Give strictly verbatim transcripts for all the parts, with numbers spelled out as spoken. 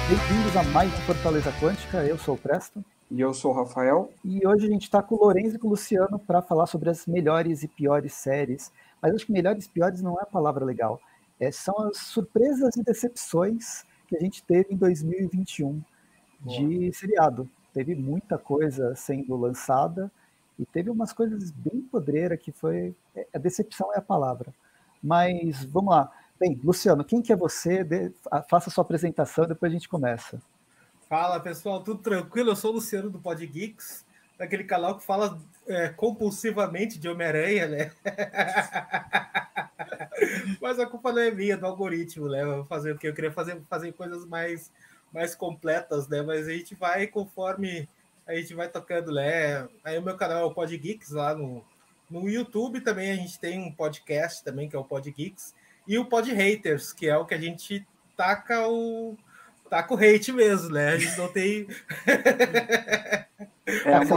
Bem-vindos a mais um Fortaleza Quântica, eu sou o Presto. E eu sou o Rafael. E hoje a gente está com o Lorenzo e com o Luciano para falar sobre as melhores e piores séries. Mas acho que melhores e piores não é a palavra legal. É, são as surpresas e decepções que a gente teve em dois mil e vinte e um de seriado. Teve muita coisa sendo lançada e teve umas coisas bem podreiras que foi... A decepção é a palavra. Mas vamos lá. Bem, Luciano, quem que é você? De... Faça a sua apresentação e depois a gente começa. Fala, pessoal, tudo tranquilo? Eu sou o Luciano do Pod Geeks, daquele canal que fala é, compulsivamente de Homem-Aranha, né? Mas a culpa não é minha, do algoritmo, né? Eu, fazer, porque eu queria fazer, fazer coisas mais, mais completas, né? Mas a gente vai conforme a gente vai tocando, né? Aí o meu canal é o Pod Geeks, lá no, no YouTube também a gente tem um podcast também, que é o Pod Geeks, e o Pod Haters, que é o que a gente taca o... tá com hate mesmo, né? A gente não tem... É uma,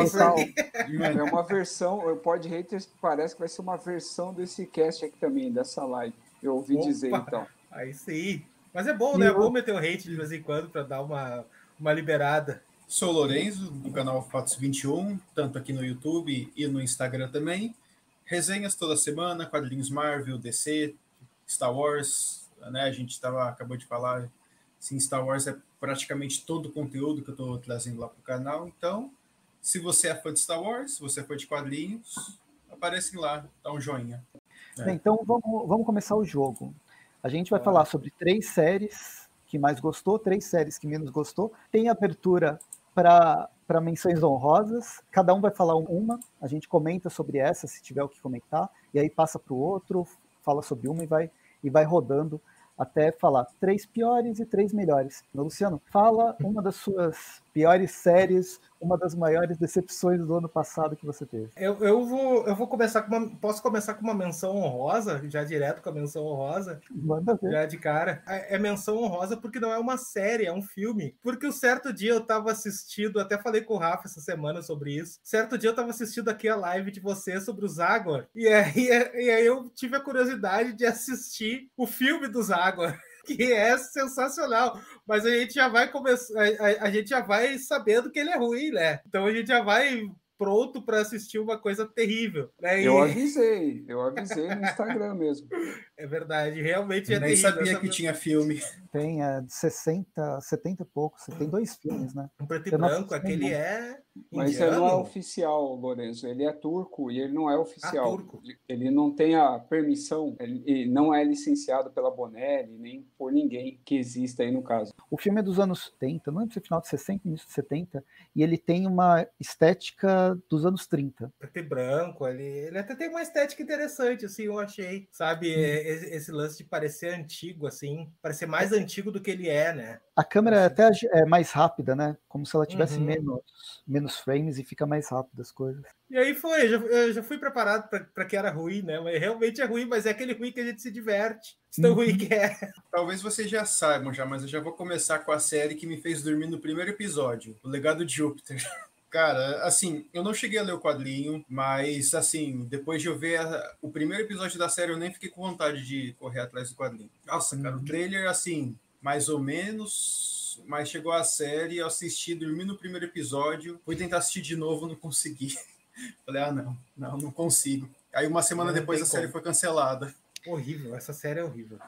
é uma versão, o Pod Haters parece que vai ser uma versão desse cast aqui também, dessa live. Eu ouvi Opa, dizer, então. Aí sim. Mas é bom, né? É bom meter o hate de vez em quando para dar uma, uma liberada. Sou o Lorenzo, do canal Fatos vinte e um, tanto aqui no YouTube e no Instagram também. Resenhas toda semana, quadrinhos Marvel, D C, Star Wars, né? A gente tava, acabou de falar, sim, Star Wars é praticamente todo o conteúdo que eu estou trazendo lá para o canal. Então, se você é fã de Star Wars, se você é fã de quadrinhos, aparecem lá, dá um joinha. É. Então, vamos, vamos começar o jogo. A gente vai ah. falar sobre três séries que mais gostou, três séries que menos gostou. Tem abertura para para menções honrosas. Cada um vai falar uma, a gente comenta sobre essa, se tiver o que comentar, e aí passa para o outro, fala sobre uma e vai, e vai rodando até falar três piores e três melhores. Luciano, fala uma das suas piores séries, uma das maiores decepções do ano passado que você teve. Eu, eu, vou, eu vou começar com uma... Posso começar com uma menção honrosa? Já direto com a menção honrosa? Manda ver. Já de cara. É menção honrosa porque não é uma série, é um filme. Porque um certo dia eu tava assistindo, até falei com o Rafa essa semana sobre isso, certo dia eu tava assistindo aqui a live de você sobre o Zagor, e aí, e aí eu tive a curiosidade de assistir o filme do Zagor, que é sensacional, mas a gente já vai começar, a, a gente já vai sabendo que ele é ruim, né? Então a gente já vai pronto para assistir uma coisa terrível, né? E... Eu avisei, eu avisei no Instagram mesmo. É verdade, realmente eu é nem terrível. sabia Essa... que tinha filme. Tem é, sessenta, setenta e pouco, tem dois filmes, né? Um preto e branco, aquele é Mas indiano. ele não é oficial, Lourenço, ele é turco e ele não é oficial. Ah, turco. Ele não tem a permissão, ele não é licenciado pela Bonelli, nem por ninguém que exista aí no caso. O filme é dos anos setenta, não lembro se é final de sessenta, início de setenta, e ele tem uma estética dos anos trinta. Preto e branco, ele, ele até tem uma estética interessante, assim, eu achei, sabe, hum. esse, esse lance de parecer antigo, assim, parecer mais é. antigo do que ele é, né? A câmera é até é mais rápida, né? Como se ela tivesse uhum. menos, menos frames e fica mais rápido as coisas. E aí foi, eu já, eu já fui preparado para que era ruim, né? Mas realmente é ruim, mas é aquele ruim que a gente se diverte. Tão uhum. ruim que é. Talvez vocês já saibam já, mas eu já vou começar com a série que me fez dormir no primeiro episódio, O Legado de Júpiter. Cara, assim, eu não cheguei a ler o quadrinho, mas, assim, depois de eu ver a, o primeiro episódio da série, eu nem fiquei com vontade de correr atrás do quadrinho. Nossa, uhum. cara, o trailer, assim, mais ou menos, mas chegou a série, eu assisti, dormi no primeiro episódio, fui tentar assistir de novo, não consegui. Falei, ah, não, não, não consigo. Aí uma semana não depois a série como. foi cancelada. Horrível, essa série é horrível.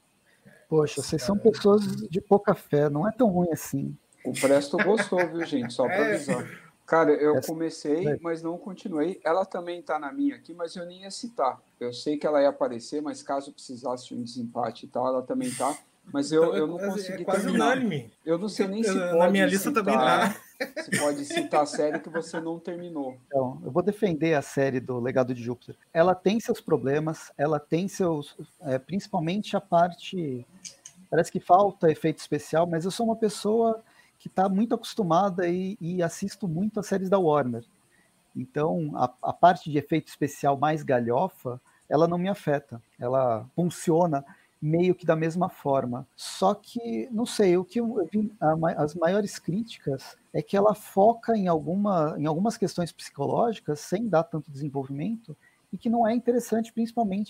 Poxa, vocês são pessoas de pouca fé, não é tão ruim assim. O Presto gostou, viu, gente? Só para avisar. É. Cara, eu comecei, mas não continuei. Ela também tá na minha aqui, mas eu nem ia citar. Eu sei que ela ia aparecer, mas caso precisasse de um desempate e tal, ela também tá. Mas eu, então, eu não consegui é quase terminar. Unânime. Eu não sei nem se eu, pode Na minha lista citar, também tá. Se pode citar a série que você não terminou. Então, eu vou defender a série do Legado de Júpiter. Ela tem seus problemas, ela tem seus... É, principalmente a parte... Parece que falta efeito especial, mas eu sou uma pessoa que está muito acostumada e, e assisto muito as séries da Warner. Então, a, a parte de efeito especial mais galhofa, ela não me afeta. Ela funciona meio que da mesma forma. Só que, não sei, o que eu vi, a, as maiores críticas é que ela foca em, alguma, em algumas questões psicológicas, sem dar tanto desenvolvimento, e que não é interessante, principalmente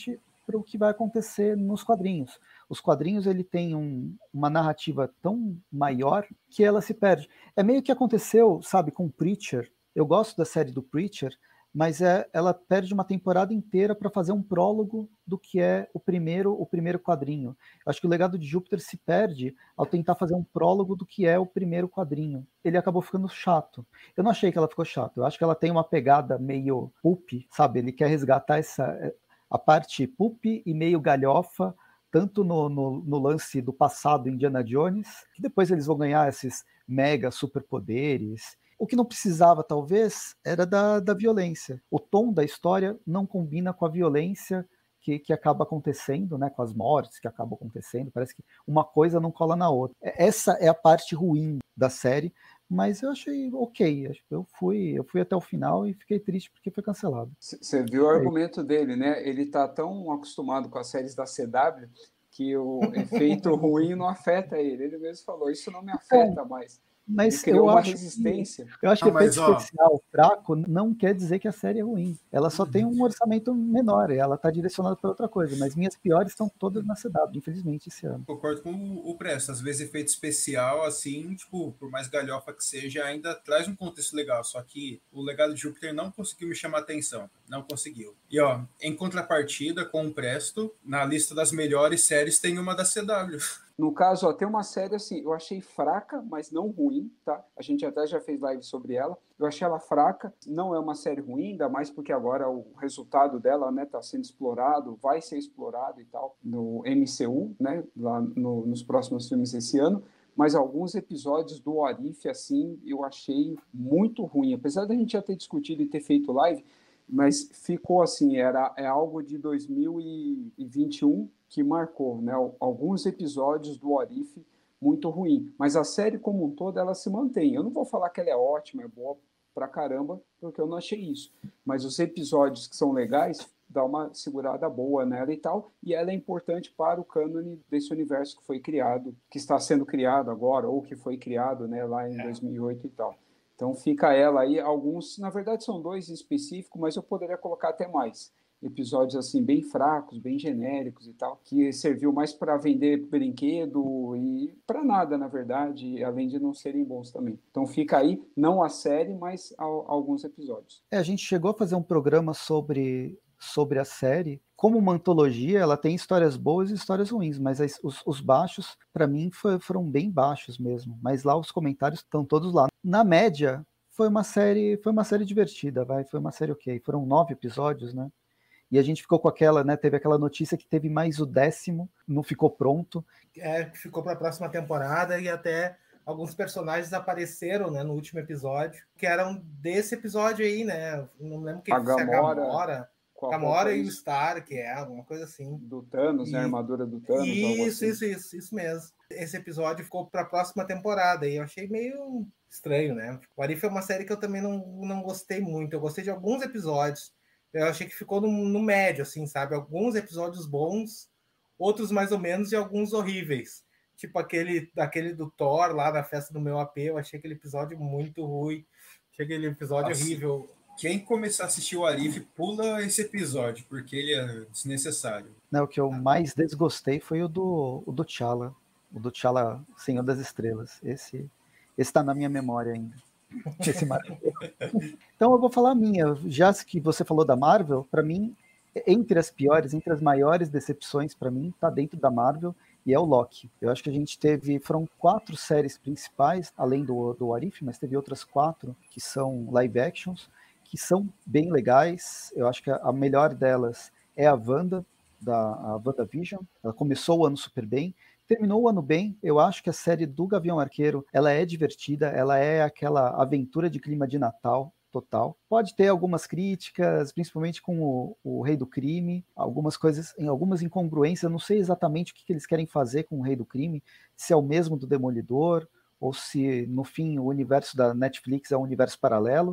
para o que vai acontecer nos quadrinhos. Os quadrinhos ele tem um, uma narrativa tão maior que ela se perde. É meio que aconteceu, sabe, com Preacher. Eu gosto da série do Preacher, mas é, ela perde uma temporada inteira para fazer um prólogo do que é o primeiro, o primeiro quadrinho. Eu acho que o Legado de Júpiter se perde ao tentar fazer um prólogo do que é o primeiro quadrinho. Ele acabou ficando chato. Eu não achei que ela ficou chata. Eu acho que ela tem uma pegada meio pulp, sabe? Ele quer resgatar essa, a parte pulp e meio galhofa, tanto no, no, no lance do passado Indiana Jones, que depois eles vão ganhar esses mega superpoderes. O que não precisava, talvez, era da, da violência. O tom da história não combina com a violência que, que acaba acontecendo, né, com as mortes que acabam acontecendo. Parece que uma coisa não cola na outra. Essa é a parte ruim da série, mas eu achei ok. Eu fui, eu fui até o final e fiquei triste porque foi cancelado. Você viu o argumento dele, né? Ele está tão acostumado com as séries da C W que o efeito ruim não afeta ele. Ele mesmo falou, isso não me afeta mais. Mas ele criou eu uma acho resistência. Que, eu acho Não, que efeito mas, ó, especial fraco não quer dizer que a série é ruim. Ela só tem um orçamento menor, ela está direcionada para outra coisa. Mas minhas piores estão todas na C W, infelizmente, esse ano. Concordo com o Presto. Às vezes efeito especial, assim, tipo, por mais galhofa que seja, ainda traz um contexto legal. Só que o Legado de Júpiter não conseguiu me chamar a atenção. Não conseguiu. E, ó, em contrapartida, com o Presto, na lista das melhores séries tem uma da C W. No caso, ó, tem uma série assim, eu achei fraca, mas não ruim, tá? A gente até já fez live sobre ela. Eu achei ela fraca, não é uma série ruim, ainda mais porque agora o resultado dela, né, tá sendo explorado, vai ser explorado e tal, no M C U, né, lá no, nos próximos filmes esse ano. Mas alguns episódios do What If, assim, eu achei muito ruim. Apesar da gente já ter discutido e ter feito live, mas ficou assim, era, é algo de dois mil e vinte e um que marcou, né? Alguns episódios do What If muito ruim, mas a série como um todo ela se mantém. Eu não vou falar que ela é ótima, é boa pra caramba, porque eu não achei isso, mas os episódios que são legais dá uma segurada boa nela e tal, e ela é importante para o cânone desse universo que foi criado, que está sendo criado agora, ou que foi criado, né, lá em dois mil e oito e tal. Então fica ela aí, alguns, na verdade são dois em específico, mas eu poderia colocar até mais. Episódios assim bem fracos, bem genéricos e tal, que serviu mais para vender brinquedo e para nada, na verdade, além de não serem bons também. Então fica aí, não a série, mas a, a alguns episódios. É, a gente chegou a fazer um programa sobre, sobre a série. Como uma antologia, ela tem histórias boas e histórias ruins, mas as, os, os baixos, para mim, foi, foram bem baixos mesmo. Mas lá os comentários estão todos lá. Na média, foi uma série, foi uma série divertida, vai, foi uma série ok. Foram nove episódios, né? E a gente ficou com aquela, né? Teve aquela notícia que teve mais o décimo, não ficou pronto. É, ficou para a próxima temporada e até alguns personagens apareceram, né, no último episódio, que eram desse episódio aí, né? Não lembro quem a Gamora, a Gamora, Gamora e o Stark, é alguma coisa assim. Do Thanos, e... né? A armadura do Thanos. Isso, assim. isso, isso, isso mesmo. Esse episódio ficou para a próxima temporada e eu achei meio estranho, né? O Arif é uma série que eu também não, não gostei muito. Eu gostei de alguns episódios. Eu achei que ficou no, no médio, assim, sabe? Alguns episódios bons, outros mais ou menos, e alguns horríveis. Tipo aquele, aquele do Thor lá na festa do meu A P, eu achei aquele episódio muito ruim. Achei aquele episódio assim, horrível. Quem começar a assistir o Arif, pula esse episódio, porque ele é desnecessário. Não, o que eu mais desgostei foi o do, o do T'Challa. O do T'Challa, Senhor das Estrelas. Esse está na minha memória ainda. Esse então eu vou falar a minha, já que você falou da Marvel, para mim, entre as piores, entre as maiores decepções para mim, tá dentro da Marvel e é o Loki. Eu acho que a gente teve, foram quatro séries principais, além do, do Arif, mas teve outras quatro que são live actions, que são bem legais. Eu acho que a, a melhor delas é a Wanda, da a WandaVision. Ela começou o ano super bem, terminou o ano bem. Eu acho que a série do Gavião Arqueiro, ela é divertida, ela é aquela aventura de clima de Natal total. Pode ter algumas críticas, principalmente com o, o Rei do Crime, algumas coisas, em algumas incongruências. Eu não sei exatamente o que, que eles querem fazer com o Rei do Crime, se é o mesmo do Demolidor, ou se, no fim, o universo da Netflix é um universo paralelo,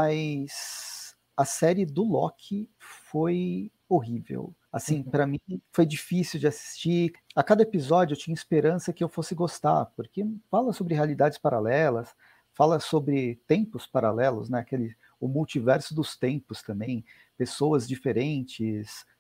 mas a série do Loki foi horrível. Assim, para mim foi difícil de assistir. A cada episódio eu tinha esperança que eu fosse gostar, porque fala sobre realidades paralelas, fala sobre tempos paralelos, né? Aquele, o multiverso dos tempos também, pessoas diferentes,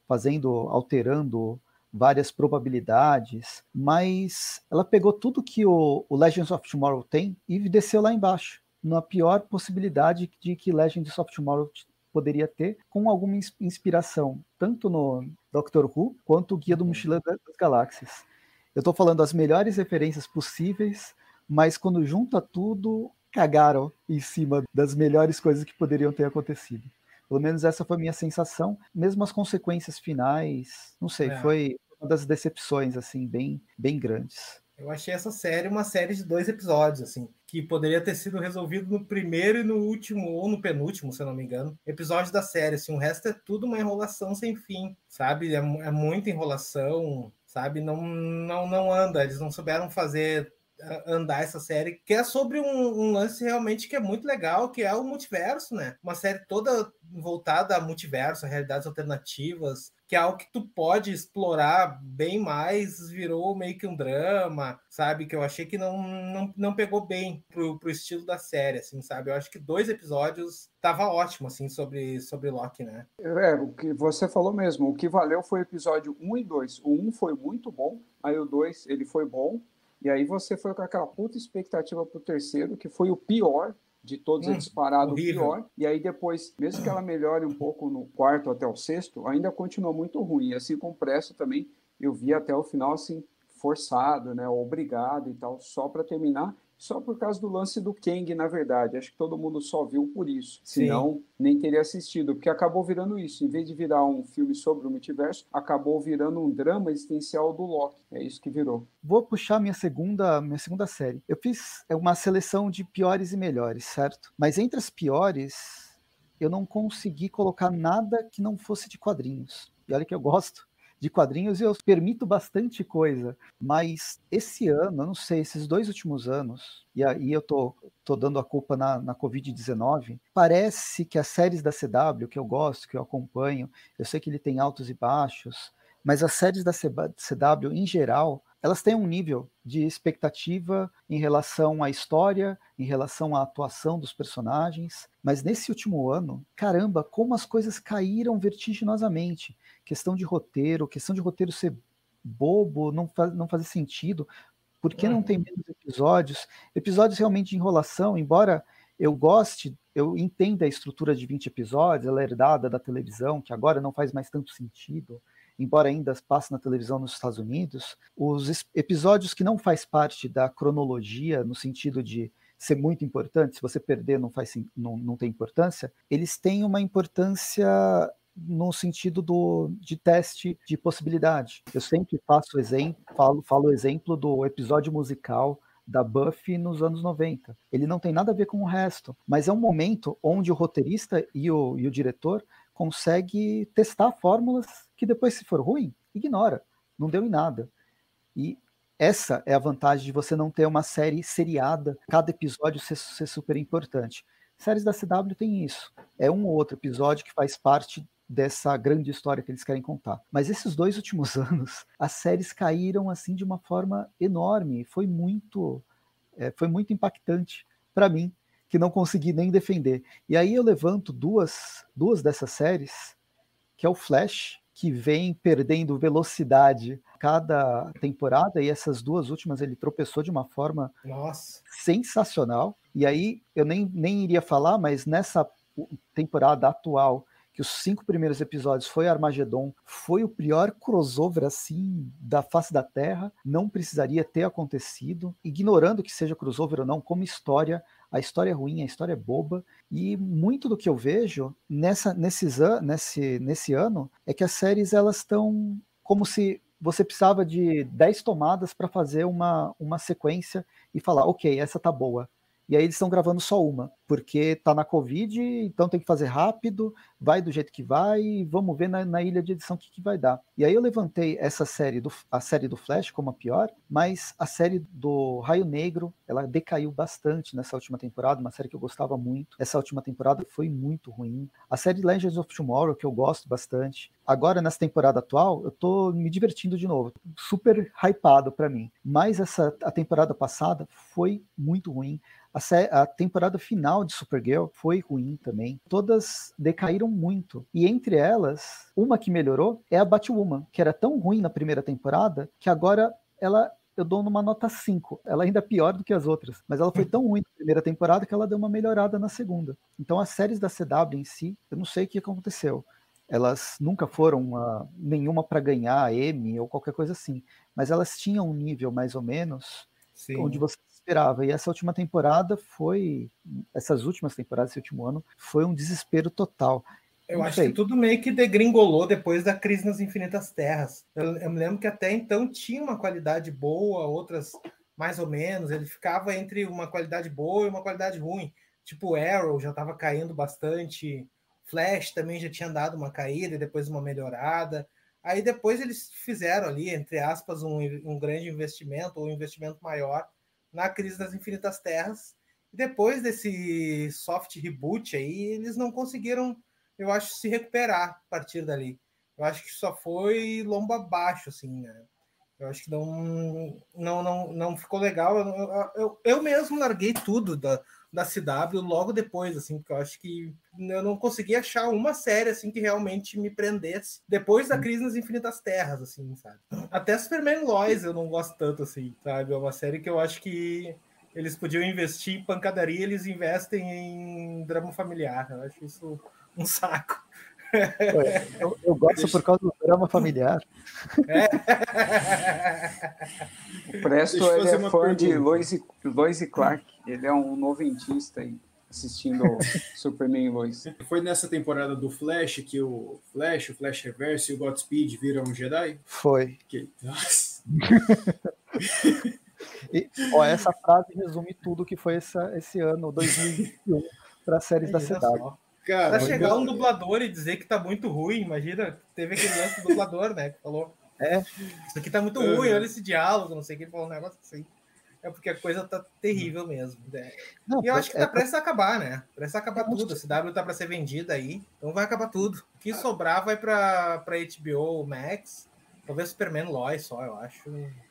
fazendo, alterando várias probabilidades, mas ela pegou tudo que o, o Legends of Tomorrow tem e desceu lá embaixo, na pior possibilidade de que Legends of Tomorrow poderia ter, com alguma inspiração, tanto no Doctor Who, quanto o Guia do Mochileiro das Galáxias. Eu estou falando as melhores referências possíveis, mas quando junta tudo, cagaram em cima das melhores coisas que poderiam ter acontecido. Pelo menos essa foi a minha sensação. Mesmo as consequências finais, não sei, é. foi uma das decepções, assim, bem, bem grandes. Eu achei essa série uma série de dois episódios, assim, que poderia ter sido resolvido no primeiro e no último, ou no penúltimo, se eu não me engano, episódio da série, assim, o resto é tudo uma enrolação sem fim, sabe? É, é muita enrolação, sabe? Não, não, não anda, eles não souberam fazer andar essa série, que é sobre um, um lance realmente que é muito legal, que é o multiverso, né? Uma série toda voltada a multiverso, a realidades alternativas, que é algo que tu pode explorar bem mais, virou meio que um drama, sabe? Que eu achei que não, não, não pegou bem pro, pro estilo da série, assim, sabe? Eu acho que dois episódios tava ótimo, assim, sobre, sobre Loki, né? É, o que você falou mesmo, o que valeu foi o episódio um e dois. O um foi muito bom, aí o dois, ele foi bom, e aí você foi com aquela puta expectativa pro terceiro, que foi o pior de todos, hum, é disparado o pior. E aí depois, mesmo que ela melhore um pouco no quarto até o sexto, ainda continua muito ruim. Assim como o Presto também, eu vi até o final assim, forçado, né, obrigado e tal, só para terminar. Só por causa do lance do Kang, na verdade. Acho que todo mundo só viu por isso. Senão, sim, nem teria assistido. Porque acabou virando isso. Em vez de virar um filme sobre o multiverso, acabou virando um drama existencial do Loki. É isso que virou. Vou puxar minha segunda, minha segunda série. Eu fiz uma seleção de piores e melhores, certo? Mas entre as piores, eu não consegui colocar nada que não fosse de quadrinhos. E olha que eu gosto de quadrinhos e eu permito bastante coisa, mas esse ano, eu não sei, esses dois últimos anos, e aí eu tô, tô dando a culpa na, na covid dezenove, parece que as séries da C W, que eu gosto, que eu acompanho, eu sei que ele tem altos e baixos, mas as séries da C W, em geral, elas têm um nível de expectativa em relação à história, em relação à atuação dos personagens, mas nesse último ano, caramba, como as coisas caíram vertiginosamente. Questão de roteiro, questão de roteiro ser bobo, não, faz, não fazer sentido, por que não tem menos episódios? Episódios realmente de enrolação, embora eu goste, eu entenda a estrutura de vinte episódios, ela é herdada da televisão, que agora não faz mais tanto sentido, embora ainda passe na televisão nos Estados Unidos, os episódios que não faz parte da cronologia, no sentido de ser muito importante, se você perder não, faz, não, não tem importância, eles têm uma importância no sentido do, de teste de possibilidade. Eu sempre faço exemplo, falo, falo o exemplo do episódio musical da Buffy nos anos noventa. Ele não tem nada a ver com o resto, mas é um momento onde o roteirista e o, e o diretor consegue testar fórmulas que depois, se for ruim, ignora. Não deu em nada. E essa é a vantagem de você não ter uma série seriada, cada episódio ser, ser super importante. Séries da C W tem isso. É um ou outro episódio que faz parte dessa grande história que eles querem contar. Mas esses dois últimos anos, as séries caíram assim de uma forma enorme. Foi muito, é, foi muito impactante para mim, que não consegui nem defender. E aí eu levanto duas, duas dessas séries, que é o Flash, que vem perdendo velocidade cada temporada, e essas duas últimas ele tropeçou de uma forma Nossa. sensacional. E aí eu nem, nem iria falar, mas nessa temporada atual, que os cinco primeiros episódios foi Armagedon, foi o pior crossover assim da face da Terra, não precisaria ter acontecido, ignorando que seja crossover ou não, como história, a história é ruim, a história é boba, e muito do que eu vejo nessa, nesses an- nesse, nesse ano é que as séries elas estão como se você precisava de dez tomadas para fazer uma, uma sequência e falar, ok, essa tá boa. E aí eles estão gravando só uma, porque tá na Covid, então tem que fazer rápido, vai do jeito que vai, e vamos ver na, na ilha de edição o que, que vai dar. E aí eu levantei essa série, do, a série do Flash como a pior, mas a série do Raio Negro, ela decaiu bastante nessa última temporada, uma série que eu gostava muito. Essa última temporada foi muito ruim. A série Legends of Tomorrow, que eu gosto bastante. Agora, nessa temporada atual, eu tô me divertindo de novo. Super hypado pra mim. Mas essa, a temporada passada foi muito ruin. A, a temporada final final de Supergirl foi ruim também. Todas decaíram muito. E entre elas, uma que melhorou é a Batwoman, que era tão ruim na primeira temporada que agora ela... eu dou numa nota cinco. Ela ainda é pior do que as outras. Mas ela foi tão ruim na primeira temporada que ela deu uma melhorada na segunda. Então as séries da C W em si, eu não sei o que aconteceu. Elas nunca foram uma, nenhuma para ganhar Emmy ou qualquer coisa assim. Mas elas tinham um nível mais ou menos Sim. onde você esperava. E essa última temporada foi... essas últimas temporadas, esse último ano, foi um desespero total. Eu acho que tudo meio que degringolou depois da Crise nas Infinitas Terras. Eu, eu me lembro que até então tinha uma qualidade boa, outras mais ou menos. Ele ficava entre uma qualidade boa e uma qualidade ruim. Tipo, Arrow já estava caindo bastante. Flash também já tinha dado uma caída e depois uma melhorada. Aí depois eles fizeram ali, entre aspas, um, um grande investimento ou um investimento maior na Crise das Infinitas Terras. E depois desse soft reboot aí, eles não conseguiram... eu acho, se recuperar a partir dali. Eu acho que só foi lomba abaixo, assim, né? Eu acho que não, não, não, não ficou legal. Eu, eu, eu mesmo larguei tudo da, da C W logo depois, assim, porque eu acho que eu não consegui achar uma série, assim, que realmente me prendesse depois da Crise nas Infinitas Terras, assim, sabe? Até Superman Lois eu não gosto tanto, assim, sabe? É uma série que eu acho que eles podiam investir em pancadaria, eles investem em drama familiar. Eu acho isso... um saco. Eu, eu gosto por causa do drama familiar. É. O Presto ele é fã pergunta. de Lois e, Lois e Clark. Ele é um noventista aí, assistindo Superman e Lois. Foi nessa temporada do Flash que o Flash, o Flash Reverse e o Godspeed viram um Jedi? Foi. Que... Nossa. E, ó, essa frase resume tudo que foi essa, esse ano, dois mil e vinte e um, para as séries da C W. Só. Cara, pra chegar um dublador e dizer que tá muito ruim, imagina, teve aquele lance do dublador, né, que falou, é. isso aqui tá muito uhum. ruim, olha esse diálogo, não sei o que, ele falou um negócio assim. É porque a coisa tá terrível mesmo. Né? Não, e eu acho que tá é, prestes a acabar, né? Prestes a acabar tudo. A C W tá pra ser vendida aí, então vai acabar tudo. O que sobrar vai pra, pra H B O Max, talvez Superman Lois só, eu acho.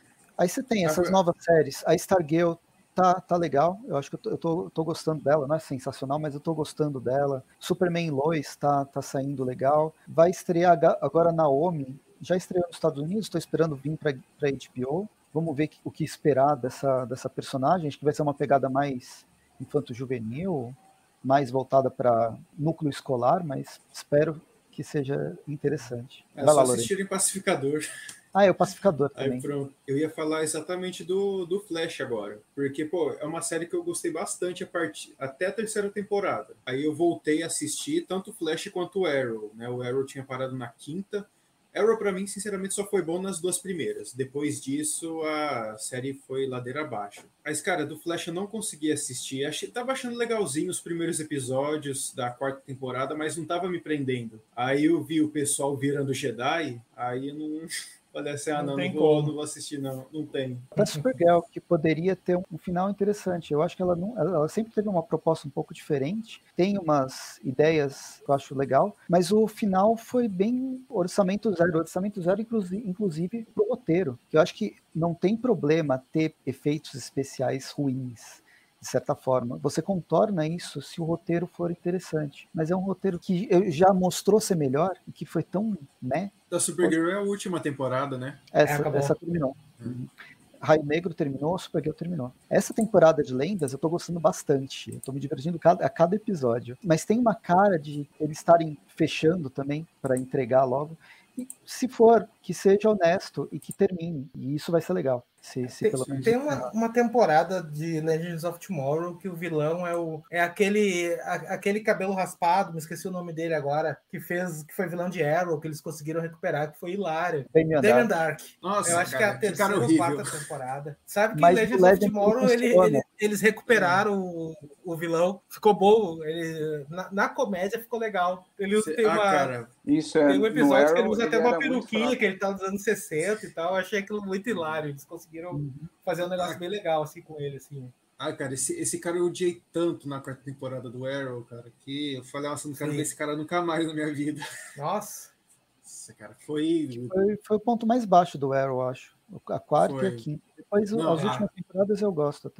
Aí você tem essas novas séries, a Stargirl Tá, tá legal, eu acho que eu tô, eu tô, tô gostando dela, não é sensacional, mas eu tô gostando dela. Superman Lois tá, tá saindo legal. Vai estrear agora Naomi, já estreou nos Estados Unidos, estou esperando vir para H B O. Vamos ver o que esperar dessa, dessa personagem, acho que vai ser uma pegada mais infanto-juvenil, mais voltada para núcleo escolar, mas espero que seja interessante. É vai só lá, assistirem Pacificador. Ah, é o Pacificador também. Aí, pronto. Eu ia falar exatamente do, do Flash agora. Porque, pô, é uma série que eu gostei bastante a part... até a terceira temporada. Aí eu voltei a assistir tanto o Flash quanto o Arrow, né? O Arrow tinha parado na quinta. Arrow, pra mim, sinceramente, só foi bom nas duas primeiras. Depois disso, a série foi ladeira abaixo. Mas, cara, do Flash eu não consegui assistir. Achei... Tava achando legalzinho os primeiros episódios da quarta temporada, mas não tava me prendendo. Aí eu vi o pessoal virando Jedi, aí eu não... Falei assim, ah, não, não, não, vou, não vou assistir, não, não tem. A Supergirl, que poderia ter um final interessante, eu acho que ela, não, ela sempre teve uma proposta um pouco diferente, tem umas ideias que eu acho legal, mas o final foi bem orçamento zero, orçamento zero inclusive, inclusive pro roteiro, que eu acho que não tem problema ter efeitos especiais ruins, de certa forma. Você contorna isso se o roteiro for interessante. Mas é um roteiro que já mostrou ser melhor e que foi tão, né? Da Supergirl é a última temporada, né? Essa, é, essa terminou. Uhum. Raio Negro terminou, Supergirl terminou. Essa temporada de Lendas eu tô gostando bastante. Eu tô me divertindo a cada episódio. Mas tem uma cara de eles estarem fechando também para entregar logo. E se for, que seja honesto e que termine. E isso vai ser legal. Se, se tem pelo menos tem uma, uma temporada de Legends of Tomorrow que o vilão é, o, é aquele, a, aquele cabelo raspado, me esqueci o nome dele agora, que fez que foi vilão de Arrow, que eles conseguiram recuperar, que foi hilário. Damian Dark. Dark. Nossa, eu acho cara, que é a terceira ou quarta temporada. Sabe que Mas Legends of Tomorrow ele, ele, eles recuperaram o, o vilão, ficou bom. Ele, na, na comédia ficou legal. Ele Cê, tem ah, uma. Cara. Isso é, tem um episódio Arrow, que ele usa até uma peruquinha que ele tá nos anos sessenta e tal. Eu achei aquilo muito hilário. Eles conseguiram uhum. fazer um negócio ah, bem legal assim com ele, assim. Ah, cara, esse, esse cara eu odiei tanto na quarta temporada do Arrow, cara, que eu falei, nossa, não quero Sim. ver esse cara nunca mais na minha vida. Nossa. Nossa, cara, foi... foi... Foi o ponto mais baixo do Arrow, acho. A quarta foi. E a quinta. Depois, não, as ah. últimas temporadas eu gosto até.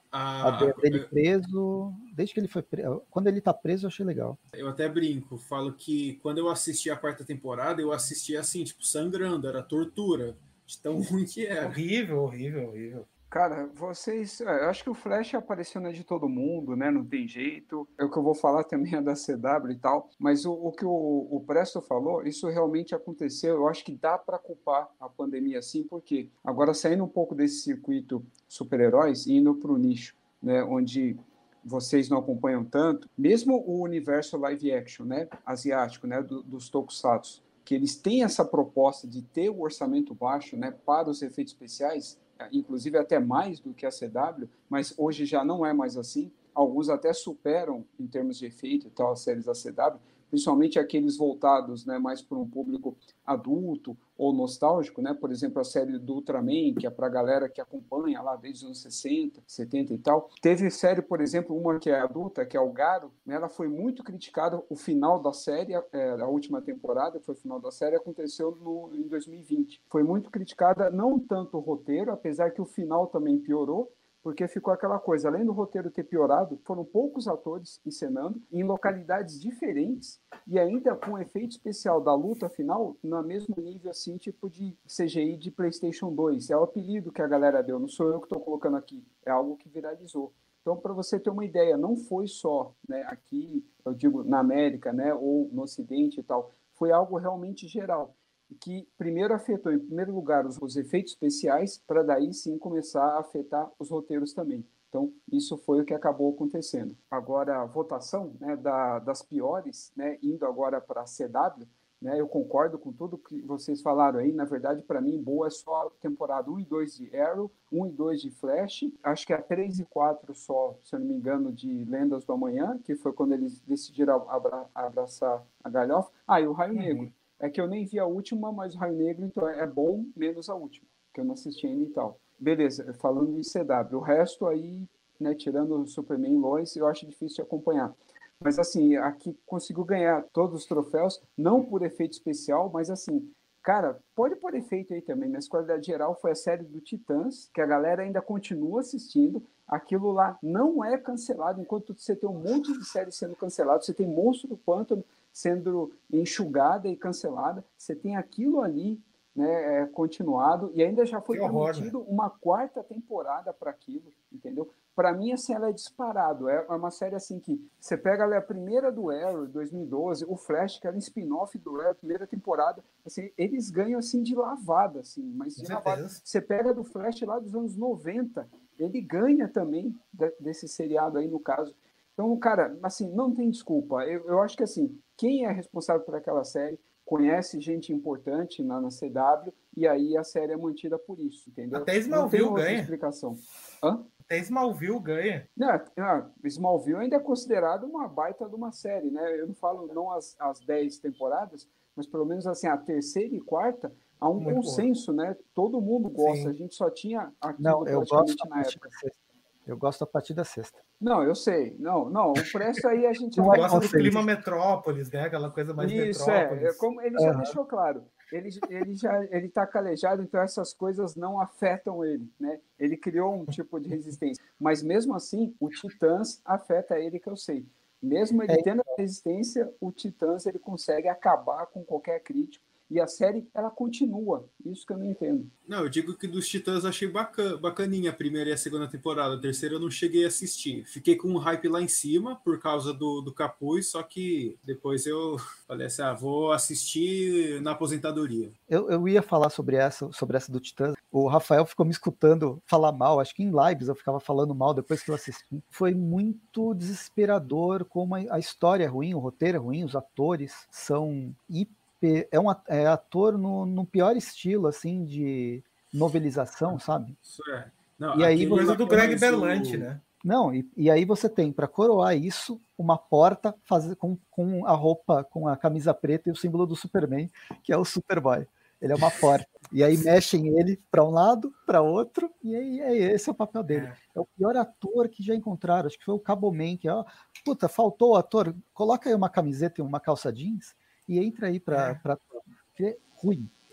A, a dele preso, desde que ele foi preso, quando ele tá preso eu achei legal. Eu até brinco, falo que quando eu assisti a quarta temporada, eu assisti assim, tipo, sangrando, era tortura, de tão ruim que era. Horrível, horrível, horrível. Cara, vocês. Eu acho que o Flash apareceu na de todo mundo, né? Não tem jeito. É o que eu vou falar também é da C W e tal. Mas o, o que o, o Presto falou, isso realmente aconteceu. Eu acho que dá para culpar a pandemia sim, porque agora saindo um pouco desse circuito super-heróis e indo para o nicho, né? Onde vocês não acompanham tanto, mesmo o universo live action, né? Asiático, né? Do, dos tokusatsu, que eles têm essa proposta de ter o orçamento baixo, né? Para os efeitos especiais, inclusive até mais do que a C W, mas hoje já não é mais assim. Alguns até superam, em termos de efeito e tal, as séries da C W, principalmente aqueles voltados, né, mais para um público adulto ou nostálgico, né? Por exemplo, a série do Ultraman, que é para a galera que acompanha lá desde os anos sessenta, setenta e tal. Teve série, por exemplo, uma que é adulta, que é o Garo, né? Ela foi muito criticada, o final da série, é, a última temporada, que foi o final da série, aconteceu no, em dois mil e vinte. Foi muito criticada, não tanto o roteiro, apesar que o final também piorou, porque ficou aquela coisa, além do roteiro ter piorado, foram poucos atores encenando, em localidades diferentes, e ainda com efeito especial da luta final, no mesmo nível, assim, tipo de C G I de PlayStation dois. É o apelido que a galera deu, não sou eu que estou colocando aqui, é algo que viralizou. Então, para você ter uma ideia, não foi só, né, aqui, eu digo, na América, né, ou no Ocidente e tal, foi algo realmente geral, que primeiro afetou, em primeiro lugar, os, os efeitos especiais, para daí sim começar a afetar os roteiros também. Então, isso foi o que acabou acontecendo. Agora, a votação, né, da, das piores, né, indo agora para a C W, né, eu concordo com tudo que vocês falaram aí. Na verdade, para mim, boa é só a temporada um e dois de Arrow, um e dois de Flash, acho que a três e quatro só, se eu não me engano, de Lendas do Amanhã, que foi quando eles decidiram abra abraçar a galhofa. Ah, e o Raio uhum. Negro. É que eu nem vi a última, mas o Raio Negro então é bom, menos a última, que eu não assisti ainda e tal. Beleza, falando de C W, o resto aí, né, tirando o Superman e Lois, eu acho difícil de acompanhar. Mas assim, aqui conseguiu ganhar todos os troféus, não por efeito especial, mas assim, cara, pode pôr efeito aí também, mas qualidade geral foi a série do Titãs, que a galera ainda continua assistindo. Aquilo lá não é cancelado, enquanto você tem um monte de séries sendo canceladas, você tem Monstro do Pântano sendo enxugada e cancelada, você tem aquilo ali, né, é, continuado, e ainda já foi prometido uma quarta temporada para aquilo, entendeu? Para mim, assim, ela é disparado, é uma série assim que você pega ali a primeira do Arrow, dois mil e doze, o Flash, que era um spin-off do Arrow, primeira temporada, assim, eles ganham assim de lavada, assim, mas de lavada. Você pega do Flash lá dos anos noventa, ele ganha também desse seriado aí, no caso. Então, cara, assim, não tem desculpa. Eu, eu acho que, assim, quem é responsável por aquela série conhece gente importante na, na C W e aí a série é mantida por isso, entendeu? Até Smallville não tem ganha. Explicação. Hã? Até Smallville ganha. Não, não, Smallville ainda é considerado uma baita de uma série, né? Eu não falo não as, as dez temporadas, mas pelo menos assim, a terceira e quarta, há um Muito consenso, bom. Né? Todo mundo gosta. Sim. A gente só tinha aquilo não, eu praticamente gosto na época. Eu gosto a partir da sexta. Não, eu sei. Não, não, o preço aí a gente... Eu gosto do clima Metrópolis, né? Aquela coisa mais Isso, Metrópolis. É, como ele já uhum. deixou claro. Ele, ele já ele está calejado, então essas coisas não afetam ele, né? Ele criou um tipo de resistência. Mas mesmo assim, o Titãs afeta ele, que eu sei. Mesmo ele é. tendo a resistência, o Titãs ele consegue acabar com qualquer crítico. E a série, ela continua. Isso que eu não entendo. Não, eu digo que dos Titãs eu achei bacana, bacaninha a primeira e a segunda temporada. A terceira eu não cheguei a assistir. Fiquei com um hype lá em cima por causa do, do capuz, só que depois eu falei assim, ah, vou assistir na aposentadoria. Eu, eu ia falar sobre essa, sobre essa do Titãs. O Rafael ficou me escutando falar mal. Acho que em lives eu ficava falando mal depois que eu assisti. Foi muito desesperador como a, a história é ruim, o roteiro é ruim, os atores são hiper É um é ator no, no pior estilo, assim, de novelização, sabe? Isso é. Não, e aí coisa do Greg Berlanti, o... né? Não, e, e aí você tem, para coroar isso, uma porta fazer, com, com a roupa, com a camisa preta e o símbolo do Superman, que é o Superboy. Ele é uma porta. E aí mexem ele para um lado, para outro, e aí é, esse é o papel dele. É. é o pior ator que já encontraram. Acho que foi o Cabo Man, que, ó, puta, faltou o ator, coloca aí uma camiseta e uma calça jeans, e entra aí para... É. Ele é ruim, ele é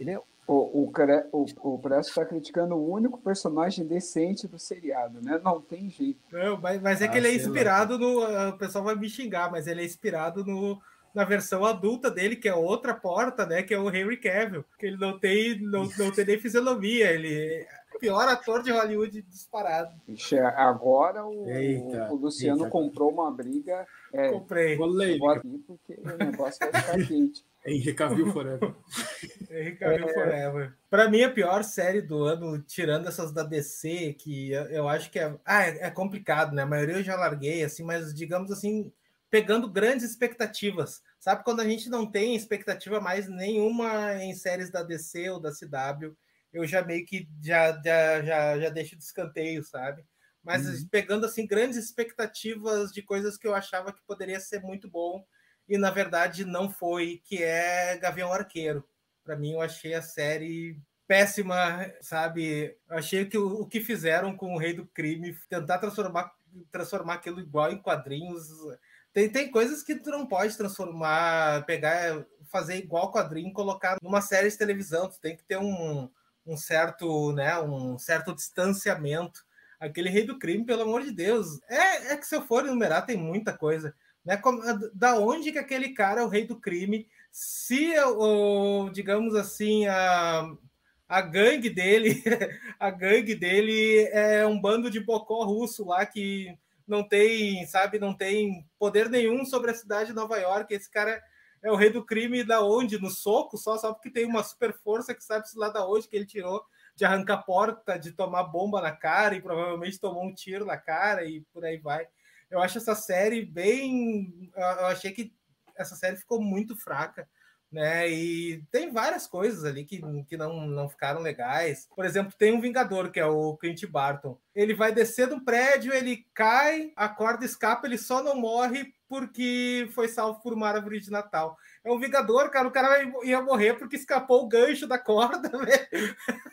O, o, Cre- o, o Presto está criticando o único personagem decente do seriado, né? Não tem jeito. Não, mas, mas é Ah, que ele é sei lá. inspirado no. O pessoal vai me xingar, mas ele é inspirado no, na versão adulta dele, que é outra porta, né? Que é o Henry Cavill. Que ele não tem, não, não tem nem fisionomia. Ele é o pior ator de Hollywood disparado. Ixi, agora o, Eita, o Luciano eita. comprou uma briga. É, Comprei. vou Polêmica. aqui porque o negócio vai ficar quente. Henry Cavill Forever. Henry Cavill Forever. Pra mim, a pior série do ano, tirando essas da D C, que eu, eu acho que é. Ah, é, é complicado, né? A maioria eu já larguei, assim, mas digamos assim, pegando grandes expectativas. Sabe quando a gente não tem expectativa mais nenhuma em séries da D C ou da C W, eu já meio que já, já, já, já deixo de escanteio, sabe? Mas uhum. pegando assim grandes expectativas de coisas que eu achava que poderia ser muito bom e na verdade não foi, que é Gavião Arqueiro. Para mim, eu achei a série péssima, sabe? Eu achei que o, o que fizeram com o Rei do Crime, tentar transformar, transformar aquilo igual em quadrinhos. Tem, tem coisas que tu não pode transformar, pegar, fazer igual quadrinho e colocar numa série de televisão. Tu tem que ter um, um certo, né, um certo distanciamento. Aquele Rei do Crime, pelo amor de Deus. É, é que se eu for enumerar, tem muita coisa. Né? Da onde que aquele cara é o Rei do Crime? Se, o, digamos assim, a, a gangue dele, a gangue dele é um bando de bocó russo lá que não tem, sabe, não tem poder nenhum sobre a cidade de Nova York. Esse cara é o Rei do Crime da onde? No soco? Só, só porque tem uma super força que sabe-se lá da onde que ele tirou de arrancar porta, de tomar bomba na cara e provavelmente tomou um tiro na cara e por aí vai. Eu acho essa série bem... Eu achei que essa série ficou muito fraca, né? E tem várias coisas ali que, que não, não ficaram legais. Por exemplo, tem um Vingador, que é o Clint Barton. Ele vai descer do prédio, ele cai, a corda escapa, ele só não morre porque foi salvo por uma árvore de Natal. É um Vingador, cara. O cara ia morrer porque escapou o gancho da corda, velho.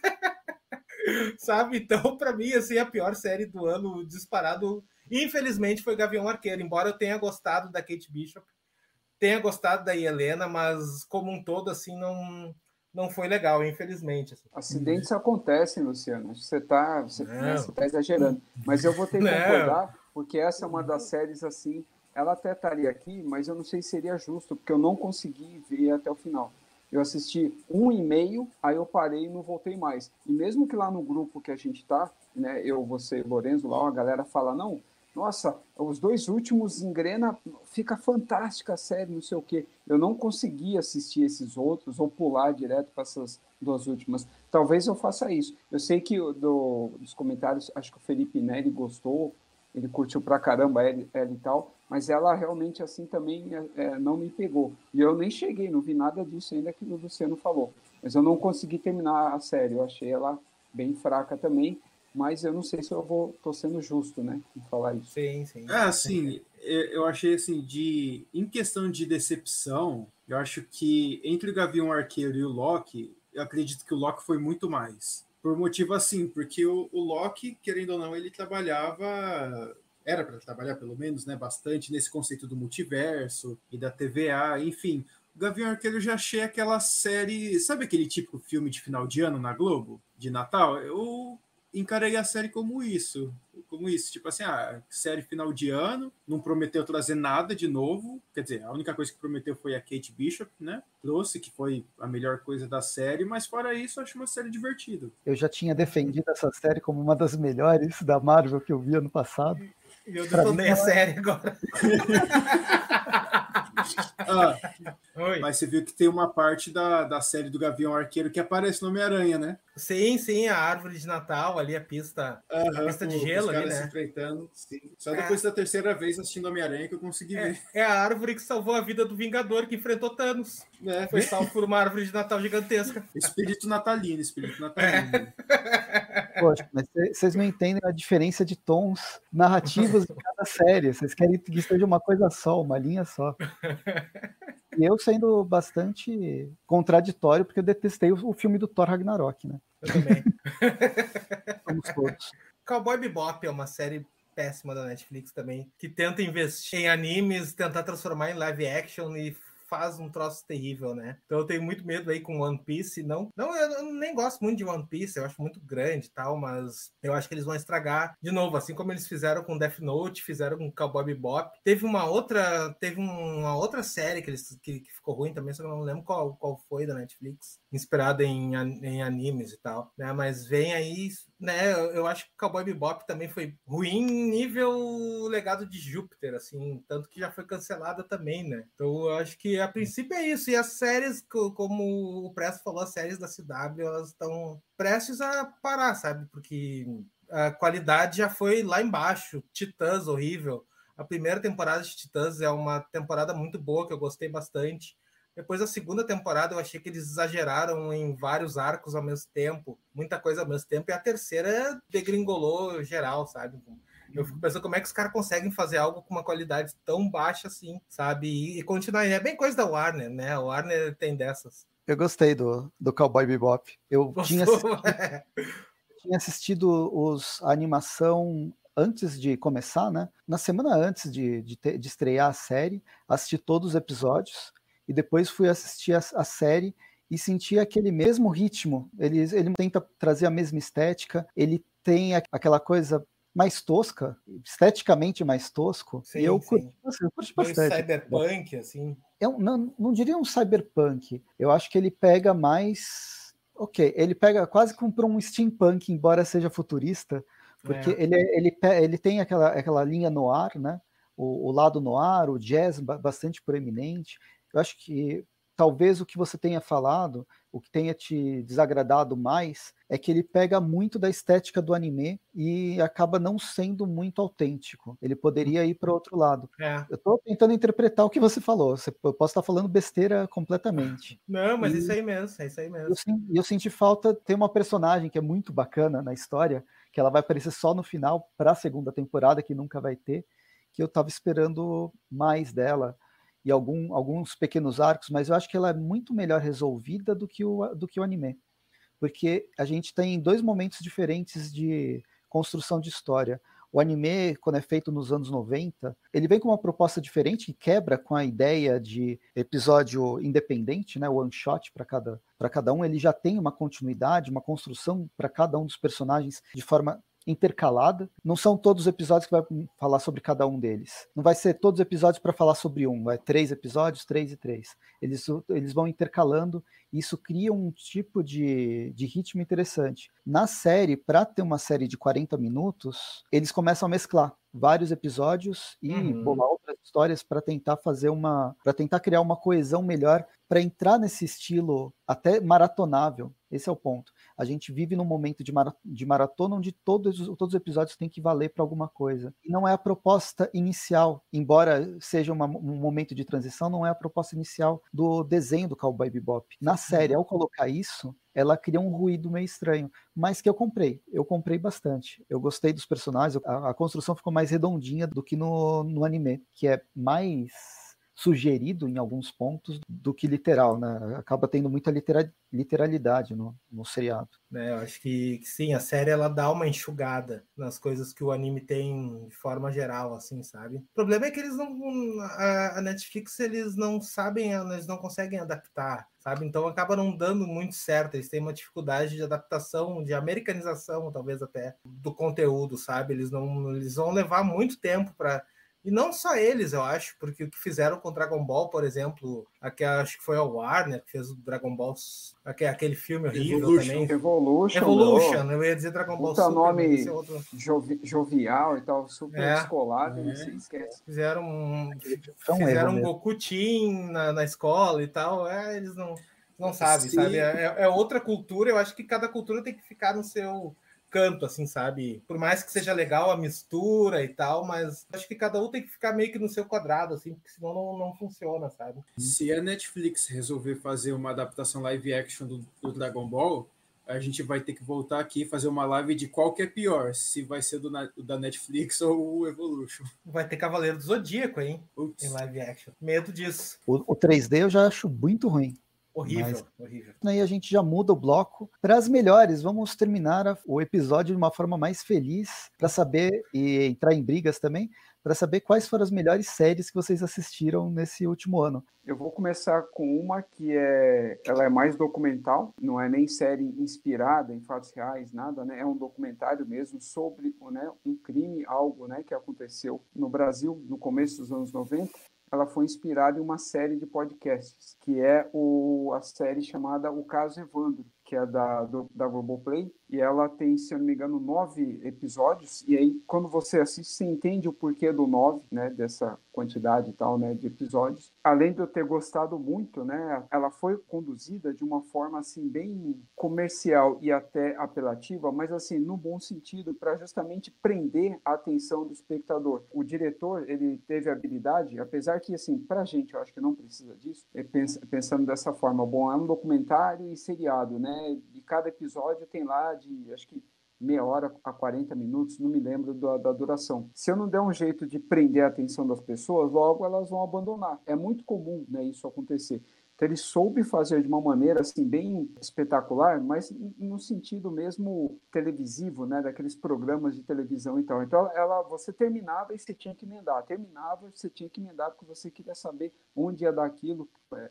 Sabe? Então, para mim, assim, a pior série do ano disparado, infelizmente, foi Gavião Arqueiro. Embora eu tenha gostado da Kate Bishop, tenha gostado da Helena, mas como um todo, assim, não, não foi legal, infelizmente. Assim. Acidentes acontecem, Luciano. Você está você, né, você tá exagerando. Mas eu vou ter que não. concordar, porque essa é uma das séries, assim, ela até estaria aqui, mas eu não sei se seria justo, porque eu não consegui ver até o final. Eu assisti um e meio, aí eu parei e não voltei mais. E mesmo que lá no grupo que a gente está, né, eu, você e o Lorenzo, lá a galera fala, não, nossa, os dois últimos engrena, fica fantástica a série, não sei o quê. Eu não consegui assistir esses outros ou pular direto para essas duas últimas. Talvez eu faça isso. Eu sei que do, dos comentários, acho que o Felipe Neri gostou, ele curtiu pra caramba ela, ela e tal, mas ela realmente assim também é, não me pegou. E eu nem cheguei, não vi nada disso ainda que o Luciano falou. Mas eu não consegui terminar a série, eu achei ela bem fraca também, mas eu não sei se eu vou, tô sendo justo, né, em falar isso. Sim, sim. É, assim, eu achei assim, de, em questão de decepção, eu acho que entre o Gavião Arqueiro e o Loki, eu acredito que o Loki foi muito mais. Por motivo assim, porque o, o Loki, querendo ou não, ele trabalhava, era para trabalhar pelo menos, né, bastante nesse conceito do multiverso e da T V A, enfim. O Gavião Arqueiro eu já achei aquela série, sabe aquele típico filme de final de ano na Globo, de Natal? Eu encarei a série como isso, como isso, tipo assim, ah, série final de ano, não prometeu trazer nada de novo, quer dizer, a única coisa que prometeu foi a Kate Bishop, né, trouxe, que foi a melhor coisa da série, mas fora isso, eu acho uma série divertida. Eu já tinha defendido essa série como uma das melhores da Marvel que eu vi ano passado. E eu detonei a série agora. Ah, mas você viu que tem uma parte da, da série do Gavião Arqueiro que aparece no Homem-Aranha, né? Sim, sim, a árvore de Natal ali, a pista, uhum, a pista de os gelo ali, né? Se enfrentando, sim. Só depois é. da terceira vez assistindo Homem-Aranha que eu consegui é, ver. É a árvore que salvou a vida do Vingador, que enfrentou Thanos. É. Foi salvo por uma árvore de Natal gigantesca. Espírito natalino, espírito natalino. É. Poxa, mas vocês não entendem a diferença de tons narrativos de cada série. Vocês querem que seja uma coisa só, uma linha só. E eu sendo bastante contraditório, porque eu detestei o filme do Thor Ragnarok, né? Eu também. Somos todos. Cowboy Bebop é uma série péssima da Netflix também, que tenta investir em animes, tentar transformar em live action e faz um troço terrível, né? Então eu tenho muito medo aí com One Piece. Não, não, eu nem gosto muito de One Piece, eu acho muito grande e tal, mas eu acho que eles vão estragar de novo, assim como eles fizeram com Death Note, fizeram com Cowboy Bebop. Teve uma outra, teve uma outra série que, eles, que, que ficou ruim também, só que eu não lembro qual, qual foi da Netflix, inspirada em, em animes e tal, né? Mas vem aí, né? Eu, eu acho que Cowboy Bebop também foi ruim nível Legado de Júpiter, assim, tanto que já foi cancelada também, né? Então eu acho que a princípio é isso. E as séries, como o Presto falou, as séries da C W, elas estão prestes a parar, sabe? Porque a qualidade já foi lá embaixo. Titãs, horrível. A primeira temporada de Titãs é uma temporada muito boa, que eu gostei bastante. Depois da segunda temporada eu achei que eles exageraram em vários arcos ao mesmo tempo, muita coisa ao mesmo tempo, e a terceira degringolou geral, sabe? Eu fico pensando como é que os caras conseguem fazer algo com uma qualidade tão baixa assim, sabe? E, e continuar. É bem coisa da Warner, né? A Warner tem dessas. Eu gostei do, do Cowboy Bebop. Eu Gostou? tinha assistido, tinha assistido os, a animação antes de começar, né? Na semana antes de, de, ter, de estrear a série, assisti todos os episódios e depois fui assistir a, a série e senti aquele mesmo ritmo. Ele, ele tenta trazer a mesma estética, ele tem aquela coisa mais tosca, esteticamente mais tosco. Sim, e eu sim. curti, eu curti Meio bastante. cyberpunk, assim. Eu não, não diria um cyberpunk. Eu acho que ele pega mais... Ok, ele pega quase como para um steampunk, embora seja futurista, porque É. ele, ele, ele tem aquela, aquela linha noir, né? O, o lado noir, o jazz bastante proeminente. Eu acho que talvez o que você tenha falado, o que tenha te desagradado mais, é que ele pega muito da estética do anime e acaba não sendo muito autêntico. Ele poderia ir para outro lado. É. Eu estou tentando interpretar o que você falou. Eu posso estar falando besteira completamente. Não, mas e, isso aí mesmo, é isso aí mesmo. Eu, eu senti falta, tem uma personagem que é muito bacana na história, que ela vai aparecer só no final para a segunda temporada, que nunca vai ter, que eu estava esperando mais dela e algum, alguns pequenos arcos, mas eu acho que ela é muito melhor resolvida do que o, do que o anime, porque a gente tem dois momentos diferentes de construção de história. O anime, quando é feito nos anos noventa, ele vem com uma proposta diferente, que quebra com a ideia de episódio independente, né, one shot para cada, para cada um. Ele já tem uma continuidade, uma construção para cada um dos personagens de forma intercalada. Não são todos os episódios que vai falar sobre cada um deles. Não vai ser todos os episódios para falar sobre um. Vai três episódios, três e três. Eles, eles vão intercalando. E isso cria um tipo de, de ritmo interessante. Na série, para ter uma série de quarenta minutos, eles começam a mesclar vários episódios e uhum. bolar outras histórias para tentar fazer uma, para tentar criar uma coesão melhor, para entrar nesse estilo até maratonável. Esse é o ponto. A gente vive num momento de, mara, de maratona onde todos, todos os episódios têm que valer para alguma coisa. E não é a proposta inicial, embora seja uma, um momento de transição, não é a proposta inicial do desenho do Cowboy Bebop. Na série, ao colocar isso, ela cria um ruído meio estranho, mas que eu comprei. Eu comprei bastante. Eu gostei dos personagens, a, a construção ficou mais redondinha do que no, no anime, que é mais sugerido em alguns pontos do que literal, né? Acaba tendo muita litera, literalidade no, no seriado. É, eu acho que, que sim, a série ela dá uma enxugada nas coisas que o anime tem de forma geral, assim, sabe? O problema é que eles não, a, a Netflix, eles não sabem, eles não conseguem adaptar, sabe? Então acaba não dando muito certo, eles têm uma dificuldade de adaptação, de americanização, talvez até, do conteúdo, sabe? Eles, não, eles vão levar muito tempo para... E não só eles, eu acho, porque o que fizeram com Dragon Ball, por exemplo, aqui, acho que foi a Warner que fez o Dragon Ball, aquele filme horrível Evolution, também. Evolution. Evolution, eu ia dizer Dragon Ball Super. nome outro... jovi jovial e tal, super é, descolado, é. Você esquece. Fizeram um, fizeram um Goku Teen na, na escola e tal, é, eles não, não sabem, sabe? É, é outra cultura, eu acho que cada cultura tem que ficar no seu... canto, assim, sabe? Por mais que seja legal a mistura e tal, mas acho que cada um tem que ficar meio que no seu quadrado, assim, porque senão não, não funciona, sabe? Se a Netflix resolver fazer uma adaptação live action do, do Dragon Ball, a gente vai ter que voltar aqui e fazer uma live de qual que é pior, se vai ser do, da Netflix ou o Evolution. Vai ter Cavaleiro do Zodíaco, hein? Ups. Em live action. Medo disso. O, o três D eu já acho muito ruim. Horrível, Mas, horrível. Aí a gente já muda o bloco para as melhores. Vamos terminar a, o episódio de uma forma mais feliz, para saber, e entrar em brigas também, para saber quais foram as melhores séries que vocês assistiram nesse último ano. Eu vou começar com uma que é, ela é mais documental, não é nem série inspirada em fatos reais, nada, né? É um documentário mesmo sobre, né, um crime, algo, né, que aconteceu no Brasil no começo dos anos noventa. Ela foi inspirada em uma série de podcasts, que é o, a série chamada O Caso Evandro, que é da, do, da Globoplay, e ela tem, se eu não me engano, nove episódios, e aí, quando você assiste, você entende o porquê do nove, né, dessa quantidade e tal, né, de episódios. Além de eu ter gostado muito, né, ela foi conduzida de uma forma, assim, bem comercial e até apelativa, mas, assim, no bom sentido, para justamente prender a atenção do espectador. O diretor, ele teve a habilidade, apesar que, assim, pra gente, eu acho que não precisa disso, é pensando dessa forma, bom, é um documentário e seriado, né, e cada episódio tem lá de, acho que meia hora a quarenta minutos, não me lembro da, da duração. Se eu não der um jeito de prender a atenção das pessoas, logo elas vão abandonar. É muito comum, né, isso acontecer. Então ele soube fazer de uma maneira assim bem espetacular, mas no sentido mesmo televisivo, né, daqueles programas de televisão e tal. Então ela, você terminava e você tinha que emendar, terminava e você tinha que emendar porque você queria saber onde ia dar aquilo,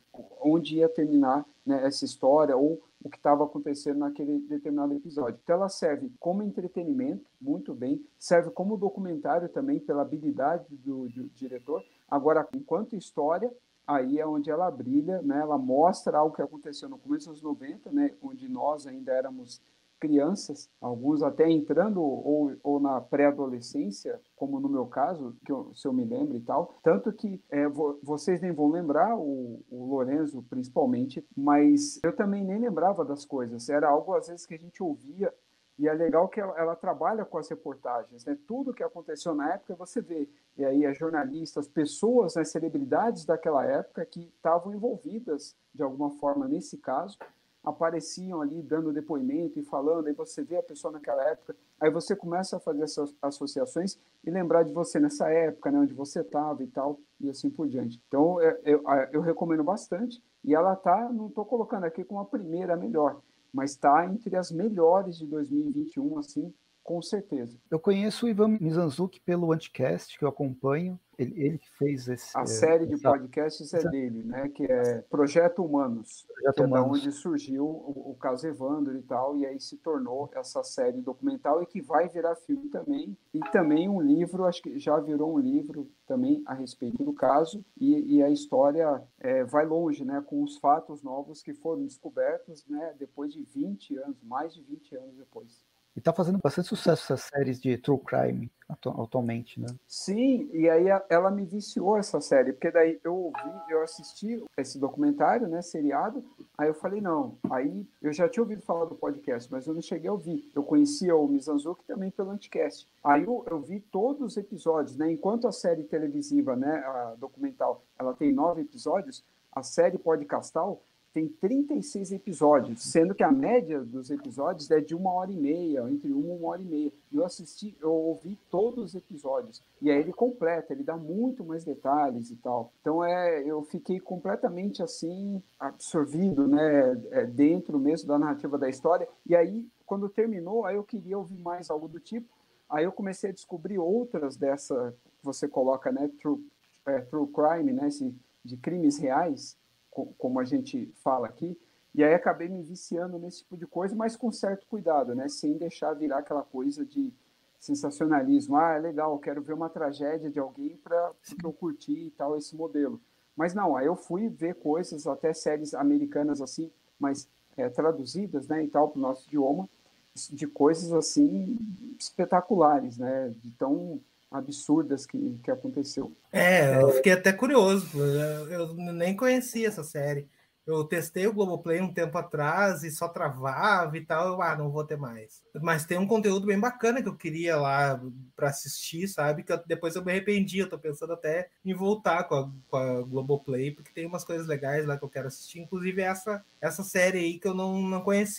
onde ia terminar, né, essa história ou o que estava acontecendo naquele determinado episódio. Então ela serve como entretenimento, muito bem, serve como documentário também pela habilidade do, do diretor. Agora, enquanto história, aí é onde ela brilha, né? Ela mostra algo que aconteceu no começo dos noventa, né? Onde nós ainda éramos crianças, alguns até entrando ou, ou na pré-adolescência, como no meu caso, que eu, se eu me lembro e tal. Tanto que é, vo, vocês nem vão lembrar, o, o Lorenzo principalmente, mas eu também nem lembrava das coisas. Era algo, às vezes, que a gente ouvia. E é legal que ela, ela trabalha com as reportagens, né? Tudo que aconteceu na época você vê. E aí as jornalistas, pessoas, né, celebridades daquela época que estavam envolvidas de alguma forma nesse caso, apareciam ali dando depoimento e falando, aí você vê a pessoa naquela época, aí você começa a fazer essas associações e lembrar de você nessa época, né, onde você estava e tal, e assim por diante. Então eu, eu, eu recomendo bastante, e ela tá, não estou colocando aqui como a primeira, a melhor, mas está entre as melhores de dois mil e vinte e um, assim, com certeza. Eu conheço o Ivan Mizanzuki pelo Anticast, que eu acompanho. Ele, ele que fez esse... A série de essa, podcasts é essa, dele, né? Que é Projeto Humanos, Projeto que é Humanos. da onde surgiu o, o caso Evandro e tal, e aí se tornou essa série documental e que vai virar filme também. E também um livro, acho que já virou um livro também a respeito do caso, e, e a história é, vai longe, né? Com os fatos novos que foram descobertos, né? Depois de vinte anos, mais de vinte anos depois. E tá fazendo bastante sucesso essas séries de true crime atu atualmente, né? Sim, e aí ela me viciou essa série, porque daí eu ouvi, eu assisti esse documentário, né, seriado, aí eu falei, não, aí eu já tinha ouvido falar do podcast, mas eu não cheguei a ouvir. Eu conhecia o Mizanzuki também pelo Anticast. Aí eu, eu vi todos os episódios, né, enquanto a série televisiva, né, a documental, ela tem nove episódios, a série podcastal tem trinta e seis episódios, sendo que a média dos episódios é de uma hora e meia, entre uma e uma hora e meia. Eu assisti, eu ouvi todos os episódios. E aí ele completa, ele dá muito mais detalhes e tal. Então é, eu fiquei completamente assim, absorvido, né, dentro mesmo da narrativa da história. E aí, quando terminou, aí eu queria ouvir mais algo do tipo. Aí eu comecei a descobrir outras dessa, você coloca, né, true, é, true crime, né, esse, de crimes reais, como a gente fala aqui, e aí acabei me viciando nesse tipo de coisa, mas com certo cuidado, né? Sem deixar virar aquela coisa de sensacionalismo. Ah, é legal, quero ver uma tragédia de alguém para que eu curti e tal, esse modelo. Mas não, aí eu fui ver coisas, até séries americanas assim, mas é, traduzidas, né, e tal, para o nosso idioma, de coisas assim espetaculares, né? De tão absurdas que, que aconteceu. É, eu fiquei até curioso, eu, eu nem conhecia essa série. Eu testei o Globoplay um tempo atrás e só travava e tal, eu, ah, não vou ter mais. Mas tem um conteúdo bem bacana que eu queria lá para assistir, sabe? Que eu, depois eu me arrependi, eu tô pensando até em voltar com a, com a Globoplay, porque tem umas coisas legais lá que eu quero assistir, inclusive essa, essa série aí que eu não, não conhecia,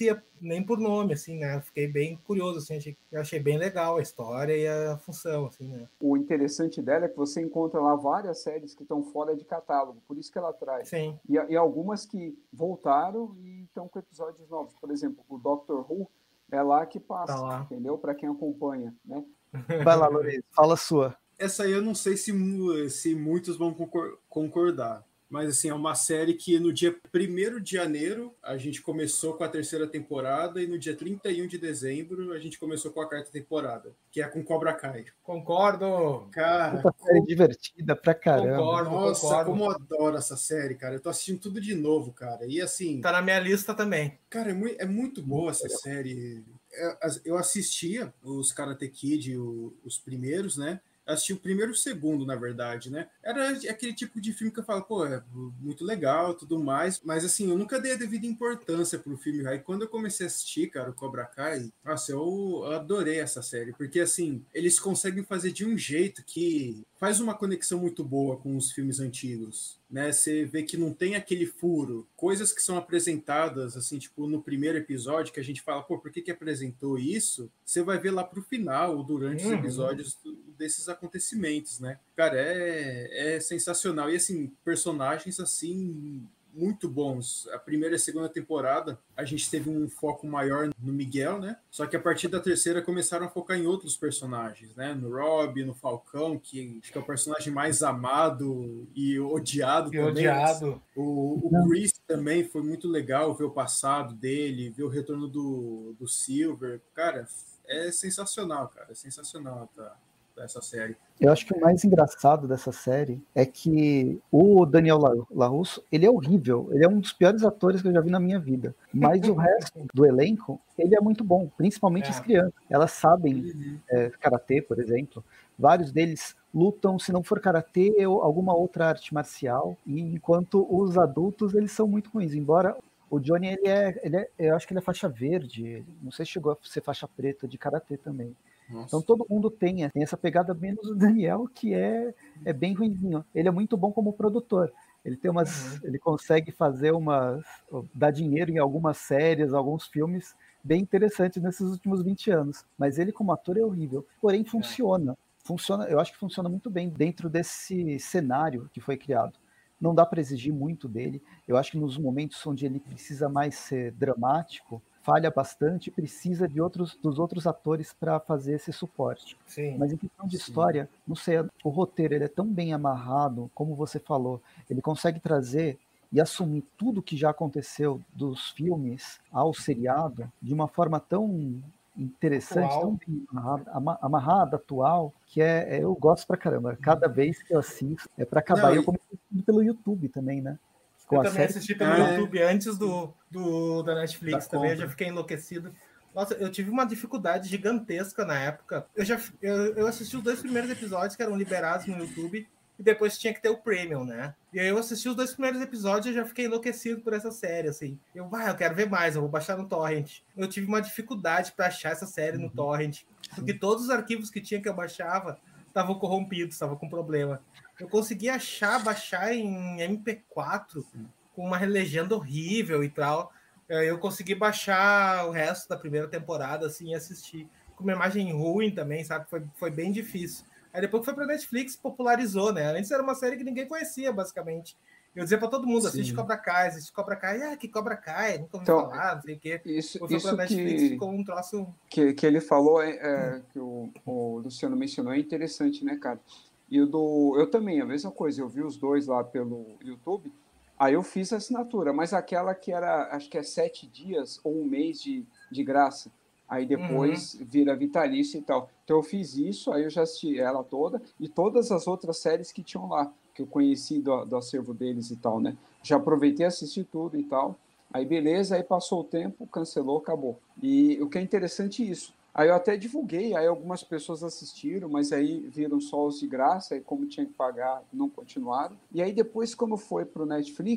nem por nome, assim, né? Fiquei bem curioso, assim, achei, eu achei bem legal a história e a função, assim, né? O interessante dela é que você encontra lá várias séries que estão fora de catálogo, por isso que ela traz. Sim. E, e algumas que voltaram e estão com episódios novos. Por exemplo, o Doctor Who é lá que passa, Tá lá. entendeu? Para quem acompanha, né? Vai lá, Lourenço, fala a sua. Essa aí eu não sei se, se muitos vão concordar. Mas, assim, é uma série que no dia primeiro de janeiro a gente começou com a terceira temporada e no dia trinta e um de dezembro a gente começou com a quarta temporada, que é com Cobra Kai. Concordo! Cara, Puta série divertida pra caramba. Concordo, nossa, concordo. como eu adoro essa série, cara. Eu tô assistindo tudo de novo, cara. E, assim... Tá na minha lista também. Cara, é muito, é muito boa essa série. Eu assistia os Karate Kid, os primeiros, né? Assisti o primeiro e o segundo, na verdade, né? Era aquele tipo de filme que eu falo, pô, é muito legal, tudo mais, mas assim, eu nunca dei a devida importância pro filme. Aí quando eu comecei a assistir, cara, o Cobra Kai, nossa, eu adorei essa série, porque assim, eles conseguem fazer de um jeito que faz uma conexão muito boa com os filmes antigos, né? Você vê que não tem aquele furo, coisas que são apresentadas, assim, tipo, no primeiro episódio, que a gente fala, pô, por que que apresentou isso? Você vai ver lá pro final, ou durante Uhum. os episódios desses acontecimentos, né? Cara, é, é sensacional. E, assim, personagens, assim, muito bons. A primeira e a segunda temporada, a gente teve um foco maior no Miguel, né? Só que a partir da terceira começaram a focar em outros personagens, né? No Rob, no Falcão, que acho que é o personagem mais amado e odiado E também. odiado. O, o Chris também foi muito legal ver o passado dele, ver o retorno do, do Silver. Cara, é sensacional, cara. É sensacional, tá? Dessa série. Eu acho que o mais engraçado dessa série é que o Daniel LaRusso, ele é horrível, ele é um dos piores atores que eu já vi na minha vida, mas o resto do elenco, ele é muito bom, principalmente É. as crianças, elas sabem uhum. é, karatê, por exemplo, vários deles lutam, se não for karatê, ou alguma outra arte marcial, e enquanto os adultos, eles são muito ruins, embora o Johnny, ele é, ele é, eu acho que ele é faixa verde, não sei se chegou a ser faixa preta de karatê também. Nossa. Então todo mundo tem, tem essa pegada, menos o Daniel, que é, é bem ruimzinho. Ele é muito bom como produtor. Ele tem umas, uhum. ele consegue fazer umas, dar dinheiro em algumas séries, alguns filmes bem interessantes nesses últimos vinte anos. Mas ele como ator é horrível. Porém funciona. É. Funciona, eu acho que funciona muito bem dentro desse cenário que foi criado. Não dá para exigir muito dele. Eu acho que nos momentos onde ele precisa mais ser dramático, falha bastante e precisa de outros, dos outros atores para fazer esse suporte. Sim, mas em questão de sim. história, não sei, o roteiro ele é tão bem amarrado, como você falou, ele consegue trazer e assumir tudo que já aconteceu dos filmes ao seriado de uma forma tão interessante, atual. Tão bem amarrada, amarrada, atual, que é, é eu gosto pra caramba. Cada vez que eu assisto, é para acabar. Não, e eu comecei pelo YouTube também, né? Eu também série... assisti pelo ah, YouTube é. antes do, do, da Netflix, da também compra. Eu já fiquei enlouquecido. Nossa, eu tive uma dificuldade gigantesca na época. Eu já eu, eu assisti os dois primeiros episódios que eram liberados no YouTube e depois tinha que ter o Premium, né? E aí eu assisti os dois primeiros episódios e já fiquei enlouquecido por essa série, assim. Eu, ah, eu quero ver mais, eu vou baixar no Torrent. Eu tive uma dificuldade para achar essa série uhum. no Torrent, porque todos os arquivos que tinha que eu baixava estavam corrompidos, estavam com problema. Eu consegui achar, baixar em M P quatro com uma legenda horrível e tal. Eu consegui baixar o resto da primeira temporada assim e assistir. Com uma imagem ruim também, sabe? Foi, foi bem difícil. Aí depois que foi pra Netflix, popularizou, né? Antes era uma série que ninguém conhecia, basicamente. Eu dizia pra todo mundo, assiste Sim. Cobra Kai, assiste Cobra Kai. Ah, que Cobra Kai, nunca ouvi então, falar, não sei o quê. Isso, foi isso pra Netflix, que, ficou um troço... Que, que ele falou, é, é, que o, o Luciano mencionou, é interessante, né, cara? E o do... Eu também, a mesma coisa. Eu vi os dois lá pelo YouTube. Aí eu fiz a assinatura, mas aquela que era, acho que é sete dias ou um mês de, de graça. Aí depois uhum. vira vitalício e tal. Então eu fiz isso, aí eu já assisti ela toda e todas as outras séries que tinham lá, que eu conheci do, do acervo deles e tal, né? Já aproveitei, assisti tudo e tal. Aí beleza, aí passou o tempo, cancelou, acabou. E o que é interessante é isso. Aí eu até divulguei, aí algumas pessoas assistiram, mas aí viram só os de graça, e como tinha que pagar, não continuaram. E aí depois, quando foi para o Netflix,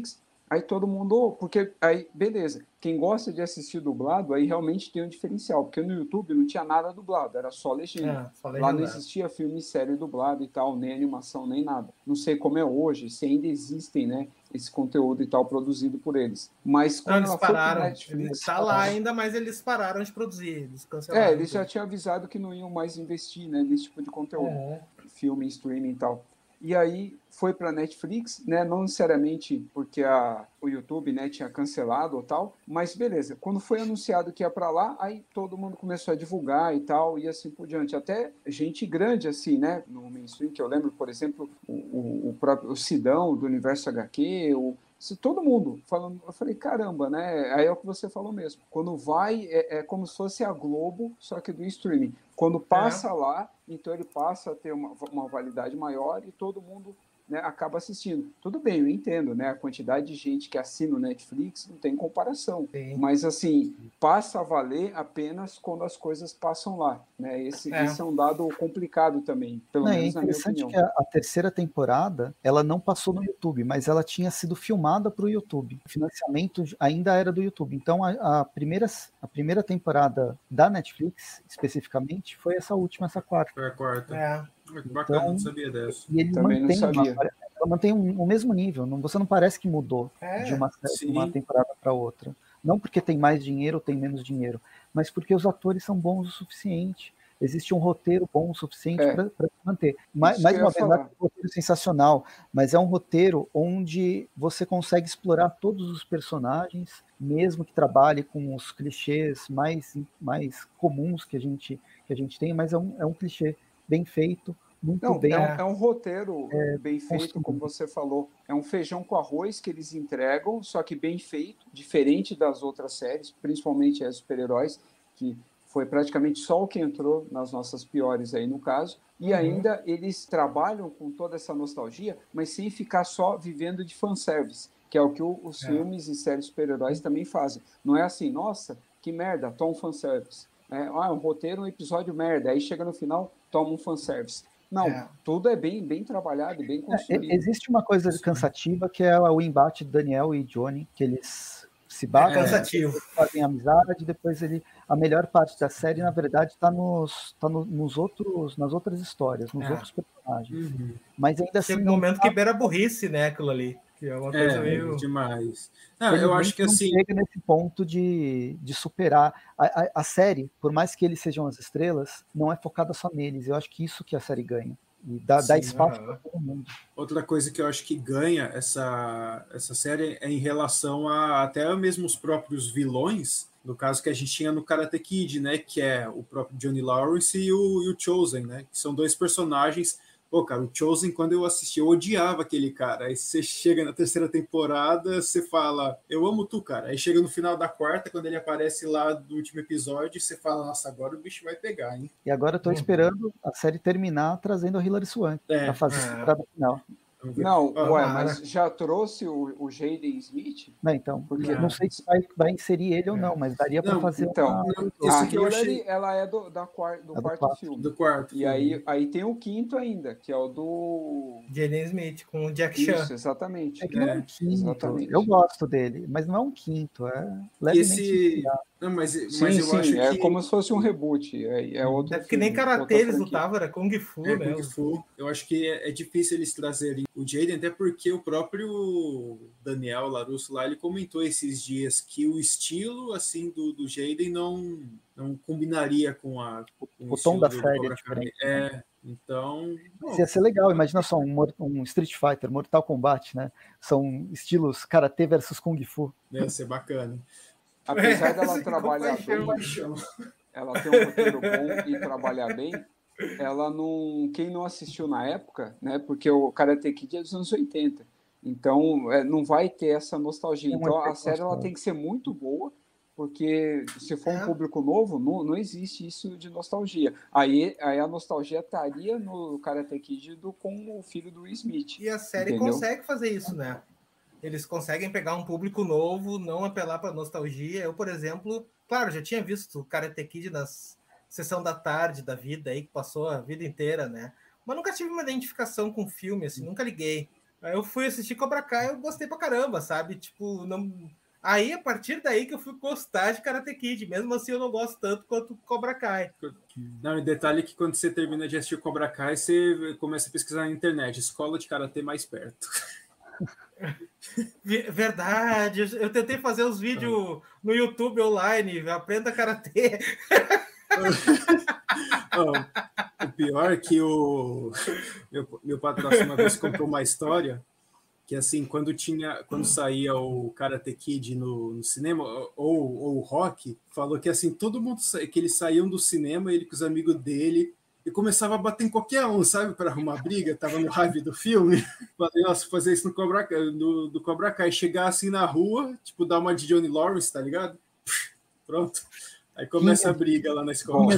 Aí todo mundo, porque aí, beleza, quem gosta de assistir dublado, aí realmente tem um diferencial, porque no YouTube não tinha nada dublado, era só legenda. É, só Lá não legendado. existia filme e série dublado e tal, nem animação, nem nada. Não sei como é hoje, se ainda existem, né, esse conteúdo e tal produzido por eles. Mas Não, quando eles ela foi pro pararam. Netflix... Está lá ainda, mas eles pararam de produzir, eles É, cancelaram. eles já tinham avisado que não iam mais investir, né, nesse tipo de conteúdo, É. filme, streaming e tal. E aí foi para a Netflix, né? Não necessariamente porque a, o YouTube, né, tinha cancelado ou tal, mas beleza. Quando foi anunciado que ia para lá, aí todo mundo começou a divulgar e tal, e assim por diante. Até gente grande assim, né, no mainstream, que eu lembro, por exemplo, o, o, o próprio o Sidão do Universo H Q, o se todo mundo falando, eu falei, caramba, né? Aí é o que você falou mesmo. Quando vai, é, é como se fosse a Globo, só que do streaming. Quando passa é. lá, então ele passa a ter uma, uma validade maior e todo mundo, né, acaba assistindo. Tudo bem, eu entendo, né? A quantidade de gente que assina o Netflix não tem comparação. Sim. Mas, assim, passa a valer apenas quando as coisas passam lá, né? Esse é, esse é um dado complicado também, pelo não, menos é na minha opinião. interessante que a, a terceira temporada, ela não passou no YouTube, mas ela tinha sido filmada para o YouTube. O financiamento ainda era do YouTube. Então, a, a, primeira, a primeira temporada da Netflix, especificamente, foi essa última, essa quarta. Foi a quarta. É. Bacana, então, não sabia dessa. E ele Também mantém, não sabia. Uma, ela mantém um, o mesmo nível. Não, você não parece que mudou é, de uma, de uma temporada para outra. Não porque tem mais dinheiro ou tem menos dinheiro, mas porque os atores são bons o suficiente. Existe um roteiro bom o suficiente é. para se manter. Mais, mais uma vez, não é um roteiro sensacional, mas é um roteiro onde você consegue explorar todos os personagens, mesmo que trabalhe com os clichês mais, mais comuns que a gente, que a gente tem, mas é um, é um clichê bem feito, muito Não, bem. É um, é um roteiro é, bem feito, como você falou. É um feijão com arroz que eles entregam, só que bem feito, diferente das outras séries, principalmente as super-heróis, que foi praticamente só o que entrou nas nossas piores aí no caso. E uhum. ainda eles trabalham com toda essa nostalgia, mas sem ficar só vivendo de fanservice, que é o que o, os é. filmes e séries super-heróis também fazem. Não é assim, nossa, que merda, toma um fanservice. É, ah, um roteiro, um episódio merda. Aí chega no final, toma um fanservice. Não, é. tudo é bem, bem trabalhado e bem construído. É, existe uma coisa Sim. cansativa que é o embate de Daniel e Johnny, que eles se batem, é. fazem amizade, depois ele, a melhor parte da série, na verdade, está nos, tá no, nos outros, nas outras histórias, nos é. outros personagens. Uhum. Mas ainda assim. Chega um momento tá... que beira burrice, né, aquilo ali. Que é uma coisa é, meio... demais. Não, eu acho que não assim... chega nesse ponto de, de superar. A, a, a série, por mais que eles sejam as estrelas, não é focada só neles. Eu acho que isso que a série ganha. E dá, Sim, dá espaço para todo mundo. Outra coisa que eu acho que ganha essa, essa série é em relação a até mesmo os próprios vilões, no caso que a gente tinha no Karate Kid, né, que é o próprio Johnny Lawrence e o, e o Chosen, né, que são dois personagens. Pô, cara, o Chosen, quando eu assisti, eu odiava aquele cara. Aí você chega na terceira temporada, você fala, eu amo tu, cara. Aí chega no final da quarta, quando ele aparece lá no último episódio, você fala, nossa, agora o bicho vai pegar, hein? E agora eu tô uhum. esperando a série terminar trazendo a Hilary Swank é. pra fazer a temporada final. Não, ah, ué, mas já trouxe o, o Jaden Smith? Não, então, porque não, não sei se vai, vai inserir ele é. ou não, mas daria para fazer então, uma... Não, a Hillary, achei... ela é do, da quar... do, é quarto do quarto filme. Do quarto e aí, aí tem o quinto ainda, que é o do... Jaden Smith, com o Jack Isso, Chan. exatamente. É que não é um quinto, exatamente. Eu gosto dele, mas não é um quinto, é levemente Esse... Não, mas, sim, mas eu sim, acho é que... como se fosse um reboot. É, é, outro é porque filme, nem Karate eles lutavam, era Kung Fu, é, né? Kung Fu. Eu acho que é, é difícil eles trazerem o Jaden, até porque o próprio Daniel Larusso lá, ele comentou esses dias que o estilo, assim, do, do Jaden não, não combinaria com, a, com o, o tom da série é diferente. É, então... Bom, ia ser legal, imagina só um, um Street Fighter, Mortal Kombat, né? São estilos Karate versus Kung Fu. Ia ser bacana. Apesar dela trabalhar bem, ela tem um roteiro bom e trabalhar bem, ela não... Quem não assistiu na época, né? Porque o Karate Kid é dos anos oitenta, então é, não vai ter essa nostalgia. Então a série ela tem que ser muito boa, porque se for um público novo, não, não existe isso de nostalgia. Aí, aí a nostalgia estaria no Karate Kid do, com o filho do Will Smith. E a série entendeu? Consegue fazer isso, né? Eles conseguem pegar um público novo, não apelar para nostalgia. Eu, por exemplo, claro, já tinha visto o Karate Kid nas sessão da tarde da vida aí, que passou a vida inteira, né? Mas nunca tive uma identificação com o filme, assim, nunca liguei. Aí eu fui assistir Cobra Kai e eu gostei pra caramba, sabe? Tipo, não... Aí, a partir daí que eu fui gostar de Karate Kid. Mesmo assim, eu não gosto tanto quanto Cobra Kai. Não, e detalhe que quando você termina de assistir Cobra Kai, você começa a pesquisar na internet. Escola de Karatê mais perto. Verdade. Eu tentei fazer os vídeos no YouTube online. Aprenda Karatê. Oh, o pior é que o meu, meu padrasto uma vez contou uma história que assim, quando tinha, quando saía o Karate Kid no, no cinema, ou, ou o Rock, falou que assim, todo mundo, que eles saíam do cinema, ele com os amigos dele, e começava a bater em qualquer um, sabe, para arrumar briga, tava no hype do filme. Falei, nossa, fazer isso no Cobra Kai, do, do Cobra Kai, chegar assim na rua, tipo, dar uma de Johnny Lawrence, tá ligado? Pronto. Aí começa a briga lá na escola.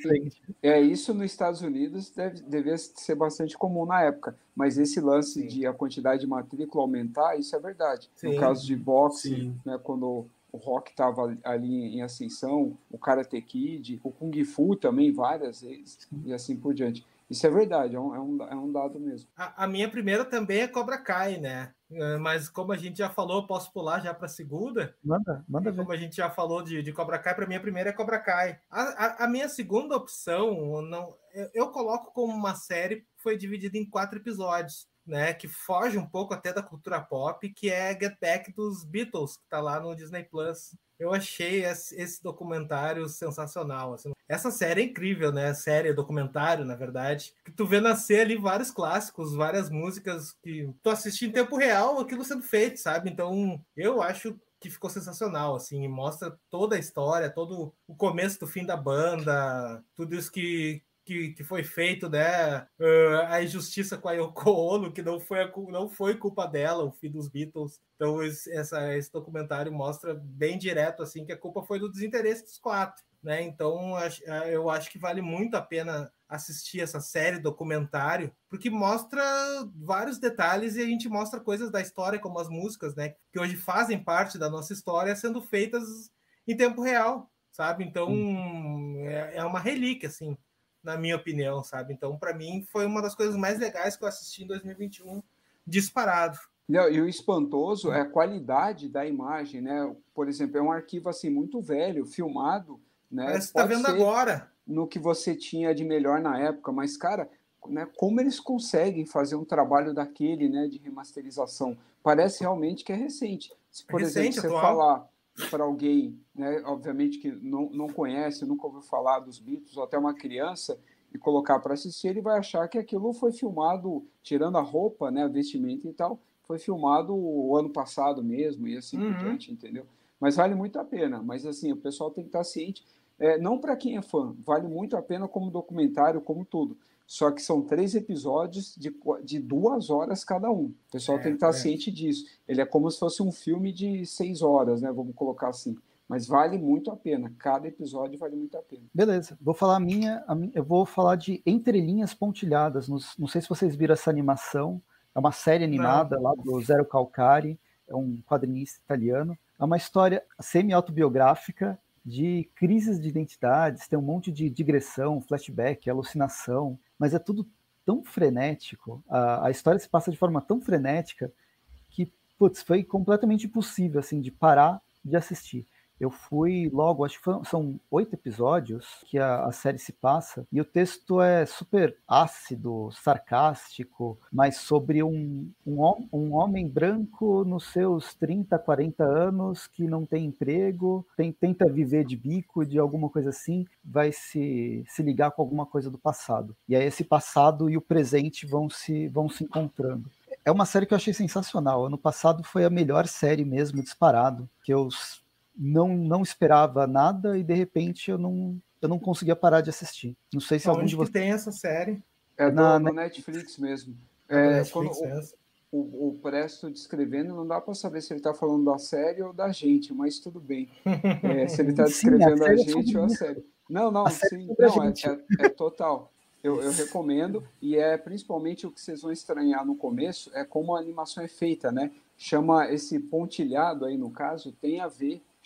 É, isso nos Estados Unidos deve, devia ser bastante comum na época, mas esse lance Sim. de a quantidade de matrícula aumentar, isso é verdade. Sim. No caso de boxe, né, quando o Rock estava ali em ascensão, o Karate Kid, o Kung Fu também, várias vezes, Sim. e assim por diante. Isso é verdade, é um, é um, é um dado mesmo. A, a minha primeira também é Cobra Kai, né? Mas como a gente já falou, eu posso pular já para a segunda? Manda, manda ver. Como a gente já falou de, de Cobra Kai, para mim a primeira é Cobra Kai. A, a, a minha segunda opção, não, eu, eu coloco como uma série que foi dividida em quatro episódios, né? Que foge um pouco até da cultura pop, que é Get Back dos Beatles, que está lá no Disney Plus. Eu achei esse, esse documentário sensacional. Assim. Essa série é incrível, né? Série, documentário, na verdade. Que tu vê nascer ali vários clássicos, várias músicas que tu assiste em tempo real, aquilo sendo feito, sabe? Então, eu acho que ficou sensacional, assim. E mostra toda a história, todo o começo do fim da banda, tudo isso que... Que, que foi feito, né? Uh, a injustiça com a Yoko Ono, que não foi, a, não foi culpa dela, o fim dos Beatles. Então, esse, essa, esse documentário mostra bem direto assim, que a culpa foi do desinteresse dos quatro. Né? Então, eu acho que vale muito a pena assistir essa série documentário, porque mostra vários detalhes e a gente mostra coisas da história, como as músicas, né? Que hoje fazem parte da nossa história, sendo feitas em tempo real, sabe? Então, é, é uma relíquia, assim, na minha opinião, sabe? Então, para mim, foi uma das coisas mais legais que eu assisti em dois mil e vinte e um, disparado. Não, e o espantoso é a qualidade da imagem, né? Por exemplo, é um arquivo assim muito velho, filmado, né? Parece que tá vendo agora. No que você tinha de melhor na época, mas, cara, né, como eles conseguem fazer um trabalho daquele, né, de remasterização? Parece realmente que é recente. Se, por recente, exemplo, você atual. falar para alguém, né, obviamente que não, não conhece, nunca ouviu falar dos Beatles, ou até uma criança, e colocar para assistir, ele vai achar que aquilo foi filmado, tirando a roupa, né, a vestimenta e tal, foi filmado o ano passado mesmo, e assim Uhum. por diante, entendeu? Mas vale muito a pena. Mas, assim, o pessoal tem que estar ciente, é, não para quem é fã, vale muito a pena como documentário, como tudo. Só que são três episódios de, de duas horas cada um. O pessoal é, tem que estar é. ciente disso. Ele é como se fosse um filme de seis horas, né? Vamos colocar assim. Mas vale muito a pena. Cada episódio vale muito a pena. Beleza. Vou falar a minha, a minha eu vou falar de Entre Linhas Pontilhadas. Não, não sei se vocês viram essa animação. É uma série animada não. lá do Zero Calcari. É um quadrinista italiano. É uma história semi-autobiográfica de crises de identidades. Tem um monte de digressão, flashback, alucinação. Mas é tudo tão frenético. A, a história se passa de forma tão frenética que, putz, foi completamente impossível, assim, de parar de assistir. Eu fui logo, acho que foi, são oito episódios que a, a série se passa, e o texto é super ácido, sarcástico, mas sobre um, um, um homem branco nos seus trinta, quarenta anos, que não tem emprego, tem, tenta viver de bico, de alguma coisa assim, vai se, se ligar com alguma coisa do passado. E aí esse passado e o presente vão se, vão se encontrando. É uma série que eu achei sensacional. Ano passado foi a melhor série mesmo, disparado, que eu... Não, não esperava nada e de repente eu não, eu não conseguia parar de assistir. Não sei se Onde algum de vocês... tem essa série? É na, no Netflix mesmo. É, é, Netflix, quando é o, o, o Presto descrevendo, não dá para saber se ele está falando da série ou da gente, mas tudo bem. É, se ele está descrevendo sim, a, a gente ou a série. Não, não, sim, não é, é, é total. Eu, eu recomendo, e é principalmente o que vocês vão estranhar no começo, é como a animação é feita, né? Chama esse pontilhado aí, no caso, tem a ver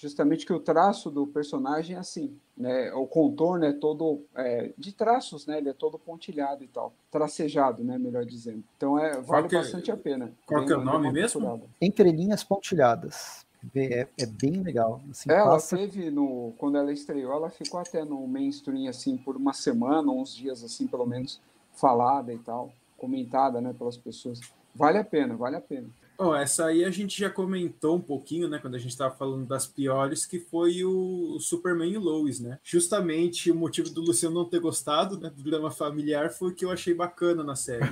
justamente que o traço do personagem é assim, né? O contorno é todo é, de traços, né? Ele é todo pontilhado e tal, tracejado, né? Melhor dizendo. Então é vale que, bastante a pena. Qual que é o nome mesmo? Procurada. Entre linhas pontilhadas. É, é bem legal. Assim, ela passa... teve no quando ela estreou, ela ficou até no mainstream assim por uma semana, uns dias assim pelo menos falada e tal, comentada, né? Pelas pessoas. Vale a pena, vale a pena. Oh, essa aí a gente já comentou um pouquinho, né, quando a gente estava falando das piores, que foi o Superman e Lois, né? Justamente o motivo do Luciano não ter gostado, né, do drama familiar foi o que eu achei bacana na série.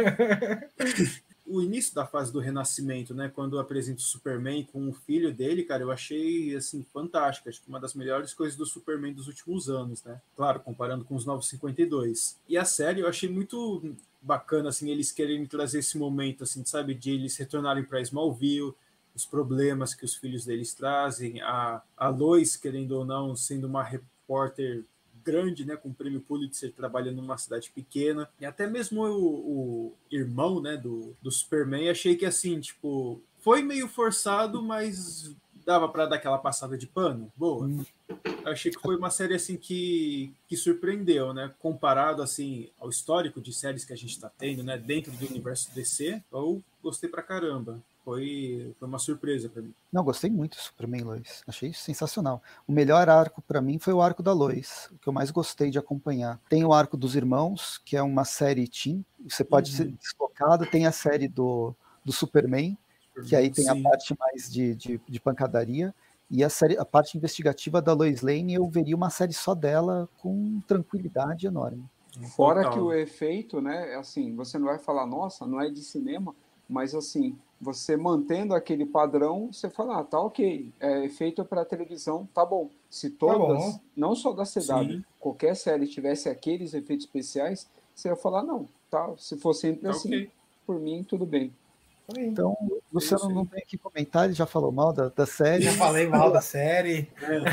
O início da fase do Renascimento, né, quando apresenta o Superman com o filho dele, cara, eu achei, assim, fantástico. Acho que uma das melhores coisas do Superman dos últimos anos, né? Claro, comparando com os Novos cinquenta e dois. E a série eu achei muito bacana, assim, eles querem trazer esse momento, assim, sabe, de eles retornarem para Smallville, os problemas que os filhos deles trazem, a, a Lois, querendo ou não, sendo uma repórter grande, né, com o prêmio Pulitzer, trabalhando numa cidade pequena, e até mesmo o, o irmão, né, do, do Superman, achei que, assim, tipo, foi meio forçado, mas dava para dar aquela passada de pano, boa. Hum. Eu achei que foi uma série assim que, que surpreendeu, né? Comparado assim ao histórico de séries que a gente está tendo, né? Dentro do universo D C, eu gostei pra caramba. Foi, foi uma surpresa para mim. Não, gostei muito do Superman Lois. Achei sensacional. O melhor arco para mim foi o arco da Lois, o que eu mais gostei de acompanhar. Tem o arco dos irmãos, que é uma série teen, você pode uhum. ser deslocado. Tem a série do, do Superman, que aí tem Sim. a parte mais de, de, de pancadaria. E a, série, a parte investigativa da Lois Lane, eu veria uma série só dela com tranquilidade enorme. Fora Total. Que o efeito, né, assim, você não vai falar, nossa, não é de cinema, mas assim, você mantendo aquele padrão, você fala, ah, tá ok, é efeito para televisão, tá bom. Se todas, tá não só da C W, Sim. qualquer série tivesse aqueles efeitos especiais, você ia falar, não, tá, se for sempre tá assim, okay. por mim, tudo bem. Então, o Luciano não tem que comentar, ele já falou mal da, da série. Já falei mal da série.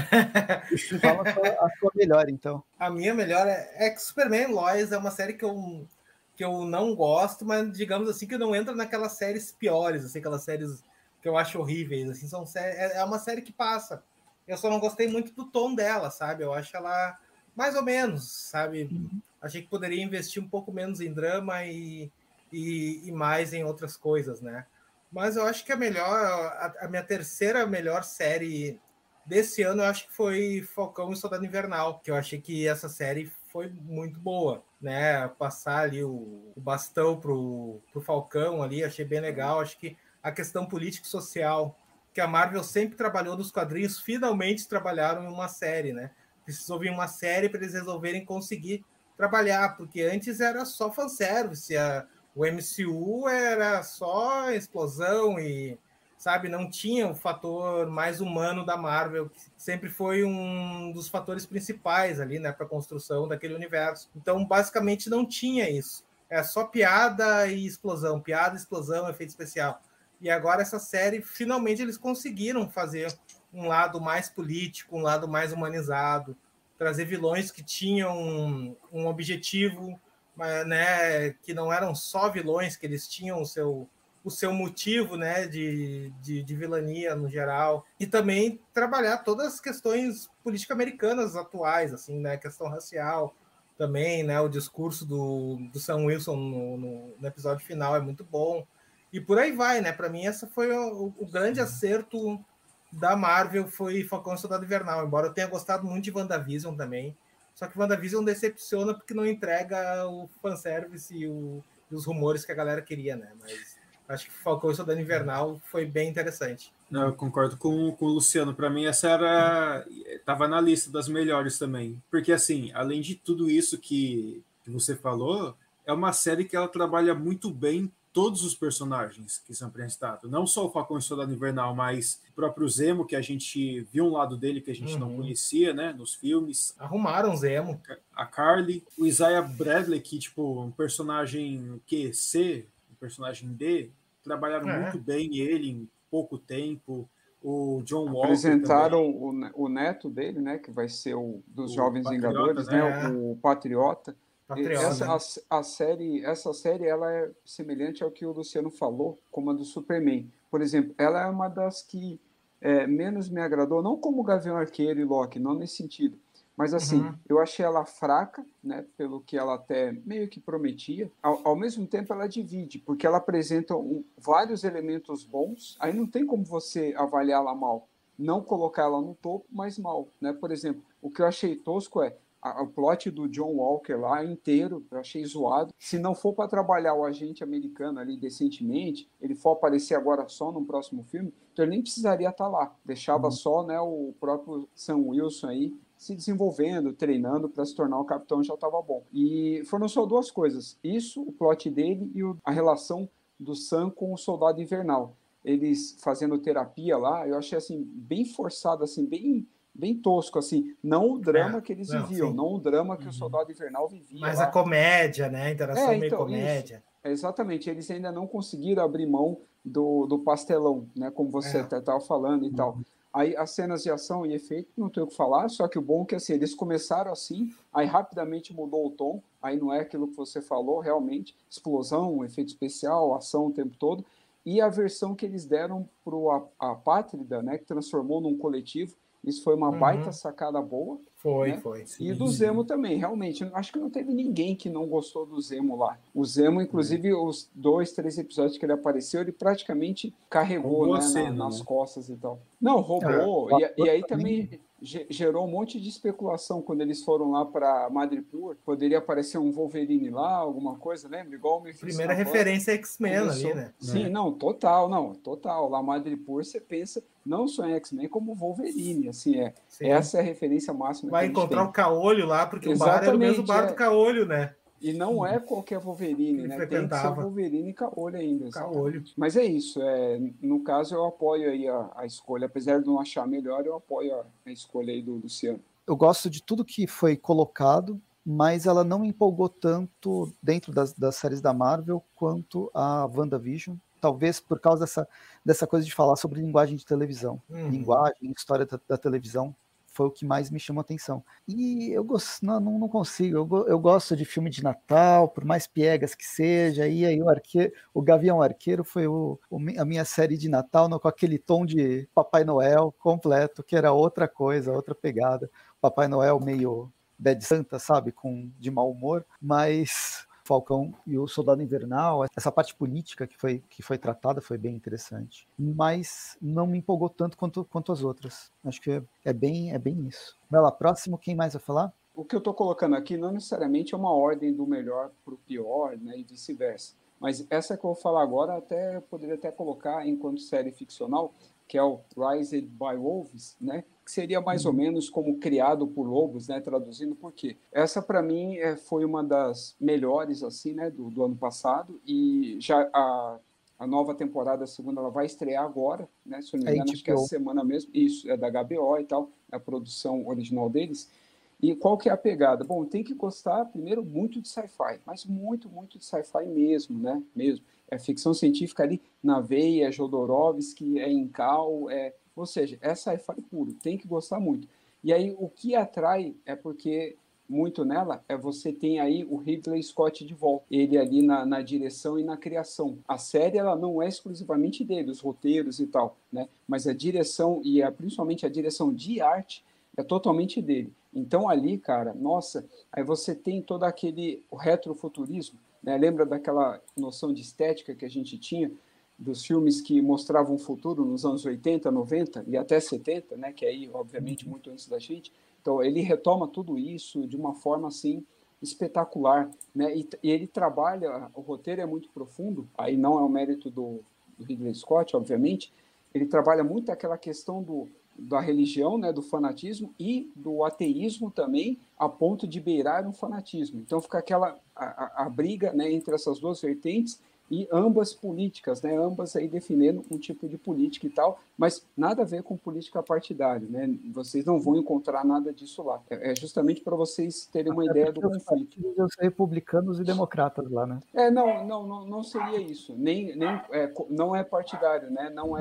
É. Fala a sua, a sua melhor, então. A minha melhor é, é que Superman Lois é uma série que eu, que eu não gosto, mas digamos assim que não entra naquelas séries piores, assim, aquelas séries que eu acho horríveis. Assim, são sé- é uma série que passa. Eu só não gostei muito do tom dela, sabe? Eu acho ela mais ou menos, sabe? Uhum. Achei que poderia investir um pouco menos em drama e... E, e mais em outras coisas, né? Mas eu acho que a melhor, a, a minha terceira melhor série desse ano, eu acho que foi Falcão e Soldado Invernal, que eu achei que essa série foi muito boa, né? Passar ali o, o bastão pro, pro Falcão ali, achei bem legal. Acho que a questão político-social que a Marvel sempre trabalhou nos quadrinhos, finalmente trabalharam em uma série, né? Precisou vir uma série para eles resolverem conseguir trabalhar, porque antes era só fanservice, a o M C U era só explosão e, sabe, não tinha o fator mais humano da Marvel, que sempre foi um dos fatores principais ali, né, para a construção daquele universo. Então, basicamente, não tinha isso. É só piada e explosão, piada, explosão, efeito especial. E agora essa série, finalmente, eles conseguiram fazer um lado mais político, um lado mais humanizado, trazer vilões que tinham um, um objetivo, mas, né, que não eram só vilões, que eles tinham o seu, o seu motivo, né, de, de, de vilania no geral, e também trabalhar todas as questões políticas americanas atuais, assim, né, questão racial também, né, o discurso do, do Sam Wilson no, no, no episódio final é muito bom, e por aí vai, né, para mim essa foi o, o grande acerto da Marvel, foi Falcão e Soldado Invernal, embora eu tenha gostado muito de WandaVision também. Só que WandaVision decepciona porque não entrega o fanservice e, o, e os rumores que a galera queria, né? Mas acho que Falcão e Soldado Invernal foi bem interessante. Não, eu concordo com, com o Luciano. Para mim, essa era... Tava na lista das melhores também. Porque, assim, além de tudo isso que, que você falou, é uma série que ela trabalha muito bem todos os personagens que são apresentados. Não só o Falcão e Soldado Invernal, mas o próprio Zemo, que a gente viu um lado dele que a gente uhum. não conhecia, né, nos filmes. Arrumaram o Zemo. A Carly. O Isaiah Bradley, que, tipo, um personagem Q C, um personagem D, trabalharam é. muito bem ele em pouco tempo. O John Walker apresentaram o, o neto dele, né, que vai ser o dos o Jovens Patriota, Vingadores, né, né? O Patriota. Essa, a, a série, essa série ela é semelhante ao que o Luciano falou, como a do Superman. Por exemplo, ela é uma das que é, menos me agradou, não como Gavião Arqueiro e Loki, não nesse sentido, mas assim, uhum. eu achei ela fraca, né, pelo que ela até meio que prometia. Ao, ao mesmo tempo, ela divide, porque ela apresenta um, vários elementos bons, aí não tem como você avaliá-la mal, não colocar ela no topo, mas mal, né? Por exemplo, o que eu achei tosco é o plot do John Walker lá inteiro, eu achei zoado. Se não for para trabalhar o agente americano ali decentemente, ele for aparecer agora só no próximo filme, então ele nem precisaria estar lá. Deixava uhum. só, né, o próprio Sam Wilson aí se desenvolvendo, treinando para se tornar o capitão, já estava bom. E foram só duas coisas. Isso, o plot dele e o, a relação do Sam com o Soldado Invernal. Eles fazendo terapia lá, eu achei assim, bem forçado, assim, bem... bem tosco, assim, não o drama é, que eles não, viviam, sim. não o drama que uhum. o Soldado Invernal vivia. Mas lá. a comédia, né? A interação é, meio então, comédia. Isso. Exatamente, eles ainda não conseguiram abrir mão do, do pastelão, né? Como você é. até estava falando e uhum. tal. Aí as cenas de ação e efeito, não tenho o que falar, só que o bom é que assim, eles começaram assim, aí rapidamente mudou o tom, aí não é aquilo que você falou, realmente, explosão, efeito especial, ação o tempo todo, e a versão que eles deram para a Pátrida, né? Que transformou num coletivo. Isso foi uma uhum. baita sacada boa. Foi, né? foi. Sim. E do Zemo também, realmente. Acho que não teve ninguém que não gostou do Zemo lá. O Zemo, inclusive, é. os dois, três episódios que ele apareceu, ele praticamente carregou, né, cena, na, nas né? costas e tal. Não, roubou. É. E, e aí também gerou um monte de especulação quando eles foram lá para Madripoor. Poderia aparecer um Wolverine lá, alguma coisa, lembra? Igual o Mephisto. Primeira referência X-Men ali, né? Sim, é. não, total, não, total. Lá Madripoor, você pensa não só em X-Men, como Wolverine, assim, é. Sim. Essa é a referência máxima. Vai que encontrar tem. o Caolho lá, porque Exatamente, o bar era o mesmo bar é. do Caolho, né? E não é qualquer Wolverine, né? Tem que ser o Wolverine e Caolho ainda. Caolho. Mas é isso. É, no caso, eu apoio aí a, a escolha. Apesar de não achar melhor, eu apoio a, a escolha aí do Luciano. Eu gosto de tudo que foi colocado, mas ela não me empolgou tanto dentro das, das séries da Marvel quanto a WandaVision. Talvez por causa dessa, dessa coisa de falar sobre linguagem de televisão. Uhum. Linguagem, história da, da televisão. Foi o que mais me chamou a atenção. E eu gosto, não, não, não consigo. Eu, eu gosto de filme de Natal, por mais piegas que seja. E aí o arqueiro, o Gavião Arqueiro foi o, o, a minha série de Natal, no, com aquele tom de Papai Noel completo, que era outra coisa, outra pegada. Papai Noel meio Bad Santa, sabe? Com, de mau humor. Mas Falcão e o Soldado Invernal, essa parte política que foi, que foi tratada foi bem interessante, mas não me empolgou tanto quanto, quanto as outras. Acho que é, é, bem, é bem isso. Vai lá, próximo, quem mais vai falar? O que eu estou colocando aqui não necessariamente é uma ordem do melhor para o pior, né, e vice-versa, mas essa que eu vou falar agora até eu poderia até colocar enquanto série ficcional, que é o Raised by Wolves, né? Que seria mais ou menos como Criado por Lobos, né? Traduzindo por quê? Essa, para mim, é, foi uma das melhores, assim, né? Do, do ano passado, e já a, a nova temporada, a segunda, ela vai estrear agora, né? Se eu não me engano, acho que é essa semana mesmo. Isso, é da H B O e tal, é a produção original deles. E qual que é a pegada? Bom, tem que gostar, primeiro, muito de sci-fi, mas muito, muito de sci-fi mesmo, né? Mesmo. É ficção científica ali na veia, é Jodorowsky, é Incal, é... ou seja, é sci-fi puro, tem que gostar muito. E aí, o que atrai é porque, muito nela, é você tem aí o Ridley Scott de volta, ele ali na, na direção e na criação. A série, ela não é exclusivamente dele, os roteiros e tal, né? Mas a direção, e a, principalmente a direção de arte, é totalmente dele. Então, ali, cara, nossa, aí você tem todo aquele retrofuturismo, né? Lembra daquela noção de estética que a gente tinha dos filmes que mostravam o futuro nos anos oitenta, noventa e até setenta, né? Que aí, obviamente, muito antes da gente. Então, ele retoma tudo isso de uma forma, assim, espetacular, né? E, e ele trabalha, o roteiro é muito profundo, aí não é o mérito do, do Ridley Scott, obviamente, ele trabalha muito aquela questão do da religião, né, do fanatismo e do ateísmo também, a ponto de beirar um fanatismo. Então fica aquela a, a, a briga, né, entre essas duas vertentes e ambas políticas, né, ambas aí definindo um tipo de política e tal, mas nada a ver com política partidária, né? Vocês não vão encontrar nada disso lá. É justamente para vocês terem uma ideia do conflito. Os republicanos e democratas lá, né? É, não, não, não, não seria isso. Nem, nem é, não é partidário, né? Não é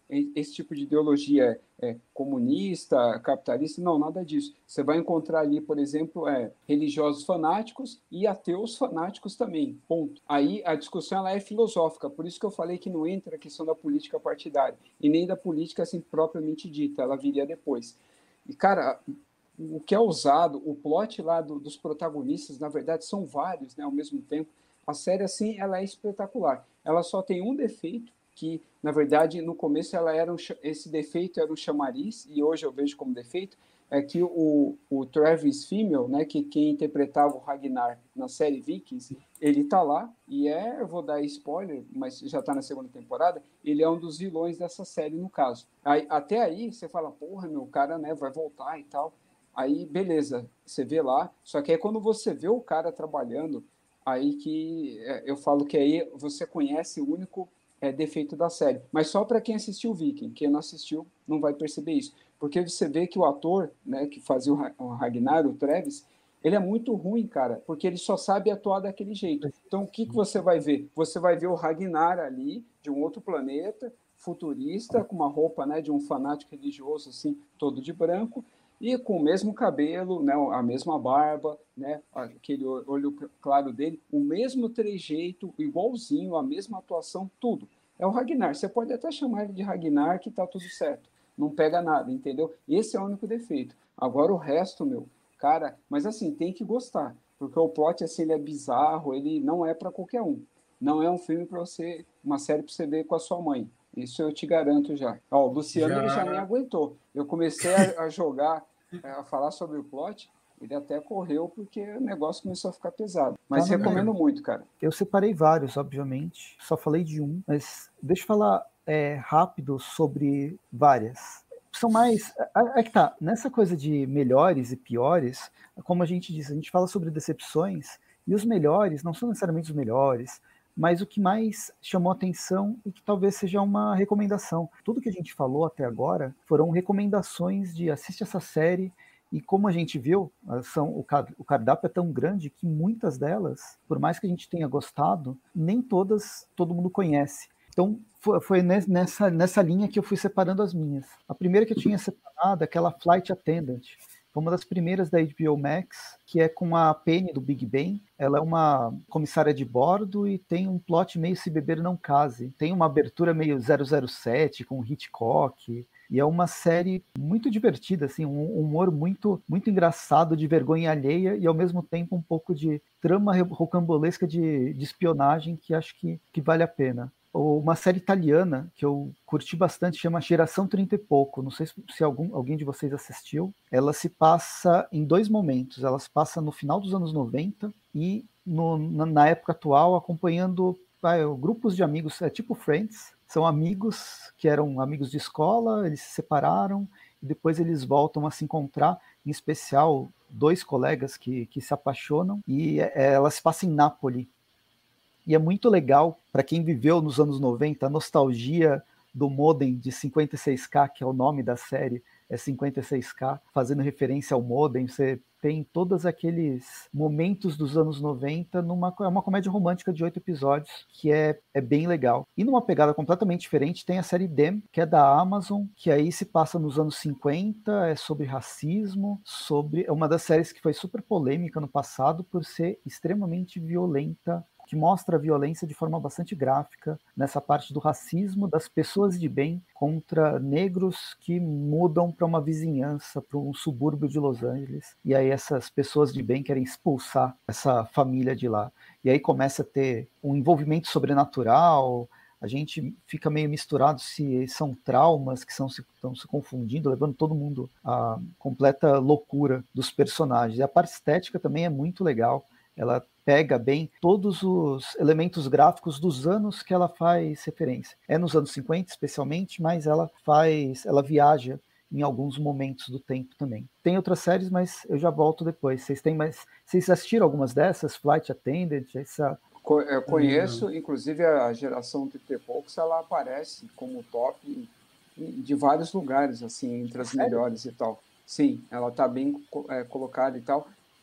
esse tipo de ideologia é comunista, capitalista, não, nada disso. Você vai encontrar ali, por exemplo, é, religiosos fanáticos e ateus fanáticos também, ponto. Aí a discussão ela é filosófica, por isso que eu falei que não entra a questão da política partidária, e nem da política assim propriamente dita, ela viria depois. E, cara, o que é usado, o plot lá do, dos protagonistas, na verdade, são vários, né, ao mesmo tempo. A série, assim, ela é espetacular. Ela só tem um defeito, que, na verdade, no começo ela era um, esse defeito era um chamariz, e hoje eu vejo como defeito, é que o, o Travis Fimmel, né, que quem interpretava o Ragnar na série Vikings, ele tá lá, e é, eu vou dar spoiler, mas já tá na segunda temporada, ele é um dos vilões dessa série, no caso. Aí, até aí, você fala, porra, meu, o cara, né, vai voltar e tal. Aí, beleza, você vê lá, só que aí quando você vê o cara trabalhando, aí que é, eu falo que aí você conhece o único é, defeito da série. Mas só para quem assistiu o Viking, quem não assistiu não vai perceber isso. Porque você vê que o ator, né, que fazia o Ragnar, o Travis, ele é muito ruim, cara, porque ele só sabe atuar daquele jeito. Então, o que, que você vai ver? Você vai ver o Ragnar ali, de um outro planeta, futurista, com uma roupa, né, de um fanático religioso, assim, todo de branco, e com o mesmo cabelo, né, a mesma barba, né, aquele olho claro dele, o mesmo trejeito, igualzinho, a mesma atuação, tudo. É o Ragnar. Você pode até chamar ele de Ragnar, que tá tudo certo. Não pega nada, entendeu? Esse é o único defeito. Agora o resto, meu, cara, mas assim, tem que gostar, porque o plot, assim, ele é bizarro, ele não é para qualquer um. Não é um filme para você, uma série para você ver com a sua mãe. Isso eu te garanto já. Ó, o Luciano, já... ele já nem aguentou. Eu comecei a, a jogar, a falar sobre o plot, ele até correu porque o negócio começou a ficar pesado. Mas tá, recomendo mesmo. Muito, cara. Eu separei vários, obviamente. Só falei de um, mas deixa eu falar é, rápido sobre várias. São mais... É que tá, nessa coisa de melhores e piores, como a gente diz, a gente fala sobre decepções, e os melhores não são necessariamente os melhores, mas o que mais chamou atenção e que talvez seja uma recomendação. Tudo que a gente falou até agora foram recomendações de assiste essa série, e como a gente viu, são, o, o cardápio é tão grande que muitas delas, por mais que a gente tenha gostado, nem todas todo mundo conhece. Então foi, foi nessa, nessa linha que eu fui separando as minhas. A primeira que eu tinha separado é aquela Flight Attendant, foi uma das primeiras da H B O Max, que é com a Penny do Big Bang. Ela é uma comissária de bordo e tem um plot meio Se Beber Não Case. Tem uma abertura meio zero zero sete com Hitchcock. E é uma série muito divertida, assim, um humor muito, muito engraçado, de vergonha alheia e ao mesmo tempo um pouco de trama rocambolesca de, de espionagem que acho que, que vale a pena. Uma série italiana que eu curti bastante, chama Geração trinta e Pouco. Não sei se algum, alguém de vocês assistiu. Ela se passa em dois momentos. Ela se passa no final dos anos noventa e no, na, na época atual, acompanhando vai, grupos de amigos, é tipo Friends. São amigos que eram amigos de escola, eles se separaram e depois eles voltam a se encontrar, em especial dois colegas que, que se apaixonam, e é, ela se passa em Nápoles. E é muito legal, para quem viveu nos anos noventa, a nostalgia do modem de cinquenta e seis K, que é o nome da série, é cinquenta e seis K, fazendo referência ao modem. Você tem todos aqueles momentos dos anos noventa, numa é uma comédia romântica de oito episódios, que é, é bem legal. E numa pegada completamente diferente, tem a série Them, que é da Amazon, que aí se passa nos anos cinquenta, é sobre racismo, sobre é uma das séries que foi super polêmica no passado por ser extremamente violenta, que mostra a violência de forma bastante gráfica nessa parte do racismo das pessoas de bem contra negros que mudam para uma vizinhança, para um subúrbio de Los Angeles, e aí essas pessoas de bem querem expulsar essa família de lá. E aí começa a ter um envolvimento sobrenatural, a gente fica meio misturado se são traumas que são, estão se confundindo, levando todo mundo à completa loucura dos personagens. E a parte estética também é muito legal, ela pega bem todos os elementos gráficos dos anos que ela faz referência. É nos anos cinquenta, especialmente, mas ela faz, ela viaja em alguns momentos do tempo também. Tem outras séries, mas eu já volto depois. Vocês têm mais? Vocês assistiram algumas dessas? Flight Attendant, essa... Eu conheço, hum. inclusive a Geração trinta e Poucos, ela aparece como top de vários lugares, assim, entre as melhores e tal. Sim, ela está bem é, colocada e tal.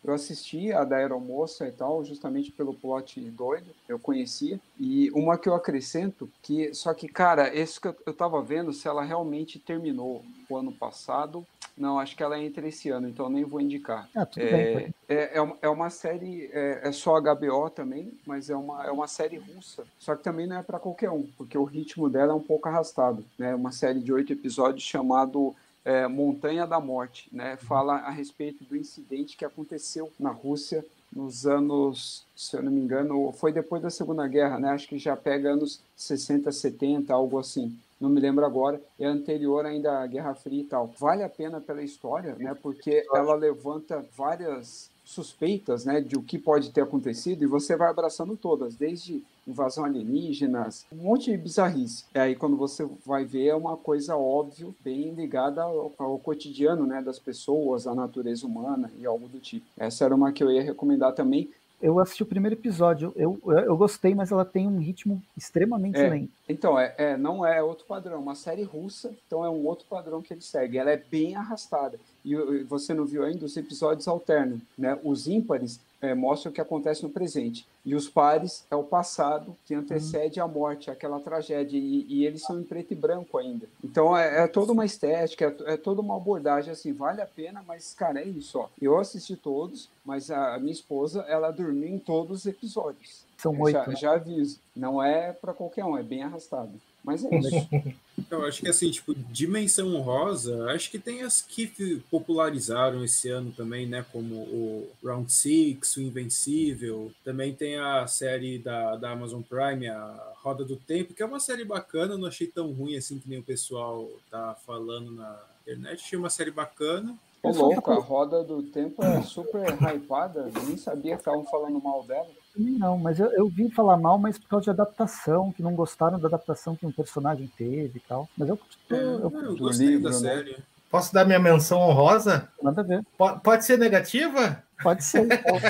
Eu assisti a da Aeromoça e tal, justamente pelo plot doido, eu conhecia. E uma que eu acrescento, que só que, cara, esse que eu, eu tava vendo, se ela realmente terminou o ano passado, não, acho que ela é entre esse ano, então eu nem vou indicar. Ah, tudo é, bem, pode. É, é, uma, é uma série, é, é só H B O também, mas é uma, é uma série russa. Só que também não é para qualquer um, porque o ritmo dela é um pouco arrastado. Né? Uma série de oito episódios chamado é, Montanha da Morte. Né? Fala a respeito do incidente que aconteceu na Rússia nos anos, se eu não me engano, foi depois da Segunda Guerra, né? Acho que já pega anos sessenta, setenta, algo assim. Não me lembro agora, é anterior ainda à Guerra Fria e tal. Vale a pena pela história, né? Porque ela levanta várias suspeitas, né, de o que pode ter acontecido, e você vai abraçando todas, desde invasão alienígenas, um monte de bizarrice. E aí, quando você vai ver, é uma coisa óbvia, bem ligada ao, ao cotidiano, né, das pessoas, à natureza humana e algo do tipo. Essa era uma que eu ia recomendar também. Eu assisti o primeiro episódio, eu, eu gostei, mas ela tem um ritmo extremamente é, lento. Então, é, é, não é outro padrão, é uma série russa, então é um outro padrão que ele segue. Ela é bem arrastada. E, e você não viu ainda, os episódios alternam. Né? Os ímpares é, mostram o que acontece no presente. E os pares é o passado que antecede a morte, aquela tragédia. E, e eles são em preto e branco ainda. Então, é, é toda uma estética, é, é toda uma abordagem, assim, vale a pena, mas, cara, é isso, ó. Eu assisti todos, mas a minha esposa, ela dormiu em todos os episódios. São oito, já, né? já aviso, não é para qualquer um, é bem arrastado. Mas é isso. Eu acho que assim, tipo, dimensão honrosa, acho que tem as que popularizaram esse ano também, né? Como o Round Six, o Invencível. Também tem a série da, da Amazon Prime, a Roda do Tempo, que é uma série bacana, não achei tão ruim assim que nem o pessoal tá falando na internet. Achei uma série bacana. Ô, louco, a Roda do Tempo é super hypada, nem sabia que estavam falando mal dela. Também não, mas eu, eu vi falar mal, mas por causa de adaptação, que não gostaram da adaptação que um personagem teve e tal. Mas eu, É, eu, eu gostei livro, da né? série. Posso dar minha menção honrosa? Nada a ver. P- pode ser negativa? Pode ser.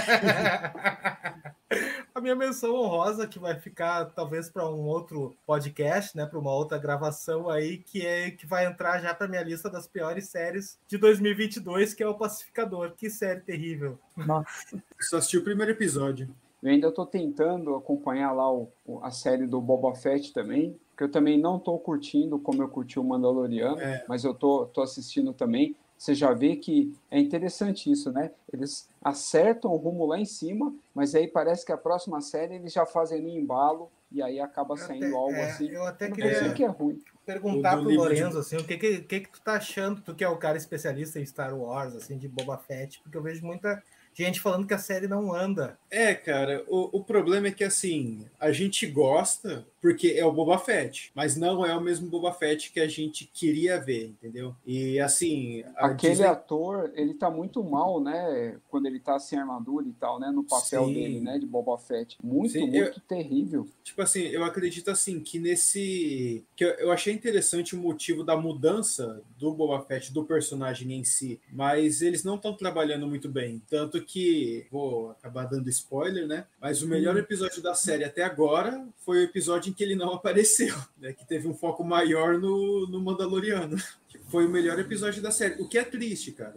A minha menção honrosa, que vai ficar talvez para um outro podcast, né, para uma outra gravação aí, que é que vai entrar já para minha lista das piores séries de dois mil e vinte e dois, que é o Pacificador. Que série terrível. Nossa. Só assisti o primeiro episódio. Eu ainda estou tentando acompanhar lá o, a série do Boba Fett também, que eu também não estou curtindo como eu curti o Mandaloriano, É. mas eu tô, tô assistindo também. Você já vê que é interessante isso, né? Eles acertam o rumo lá em cima, mas aí parece que a próxima série eles já fazem no embalo e aí acaba saindo até, algo é, assim. Eu até eu não queria vou dizer que é ruim. perguntar do pro livro Lorenzo, de- assim, o que que, que que tu tá achando, tu que é o cara especialista em Star Wars, assim, de Boba Fett, porque eu vejo muita gente falando que a série não anda. É, cara, o, o problema é que, assim, a gente gosta porque é o Boba Fett, mas não é o mesmo Boba Fett que a gente queria ver, entendeu? E, assim, a Aquele Disney... ator, ele tá muito mal, né? Quando ele tá sem armadura e tal, né? No papel Sim. dele, né? De Boba Fett. Muito, Sim, muito eu- terrível. Tipo assim, eu acredito assim que nesse. Que eu, eu achei interessante o motivo da mudança do Boba Fett, do personagem em si, mas eles não estão trabalhando muito bem. Tanto que, vou acabar dando spoiler, né? Mas o melhor episódio da série até agora foi o episódio em que ele não apareceu, né? Que teve um foco maior no, no Mandaloriano. Foi o melhor episódio da série. O que é triste, cara.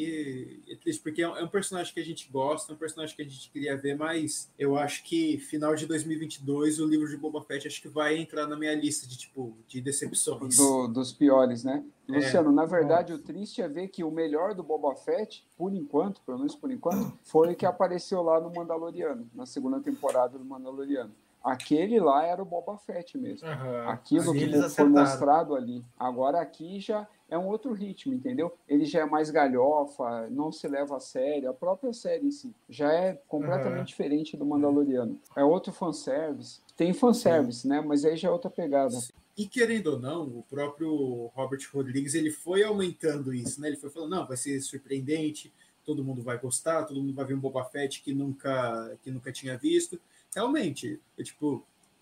E é triste, porque é um, é um personagem que a gente gosta, é um personagem que a gente queria ver, mas eu acho que final de dois mil e vinte e dois o livro de Boba Fett acho que vai entrar na minha lista de, tipo, de decepções. Do, dos piores, né? É. Luciano, na verdade, o triste é ver que o melhor do Boba Fett, por enquanto, pelo menos por enquanto, foi o que apareceu lá no Mandaloriano, na segunda temporada do Mandaloriano. Aquele lá era o Boba Fett mesmo. Uhum. Aquilo Sim, que eles foi acertaram. mostrado ali. Agora aqui já é um outro ritmo, entendeu? Ele já é mais galhofa, não se leva a sério. A própria série em si já é completamente Uhum. diferente do Mandaloriano. É outro fanservice. Tem fanservice, Sim. né? Mas aí já é outra pegada. E querendo ou não, o próprio Robert Rodrigues ele foi aumentando isso, né? Ele foi falando, não, vai ser surpreendente, todo mundo vai gostar, todo mundo vai ver um Boba Fett que nunca, que nunca tinha visto. Realmente, eu, tipo,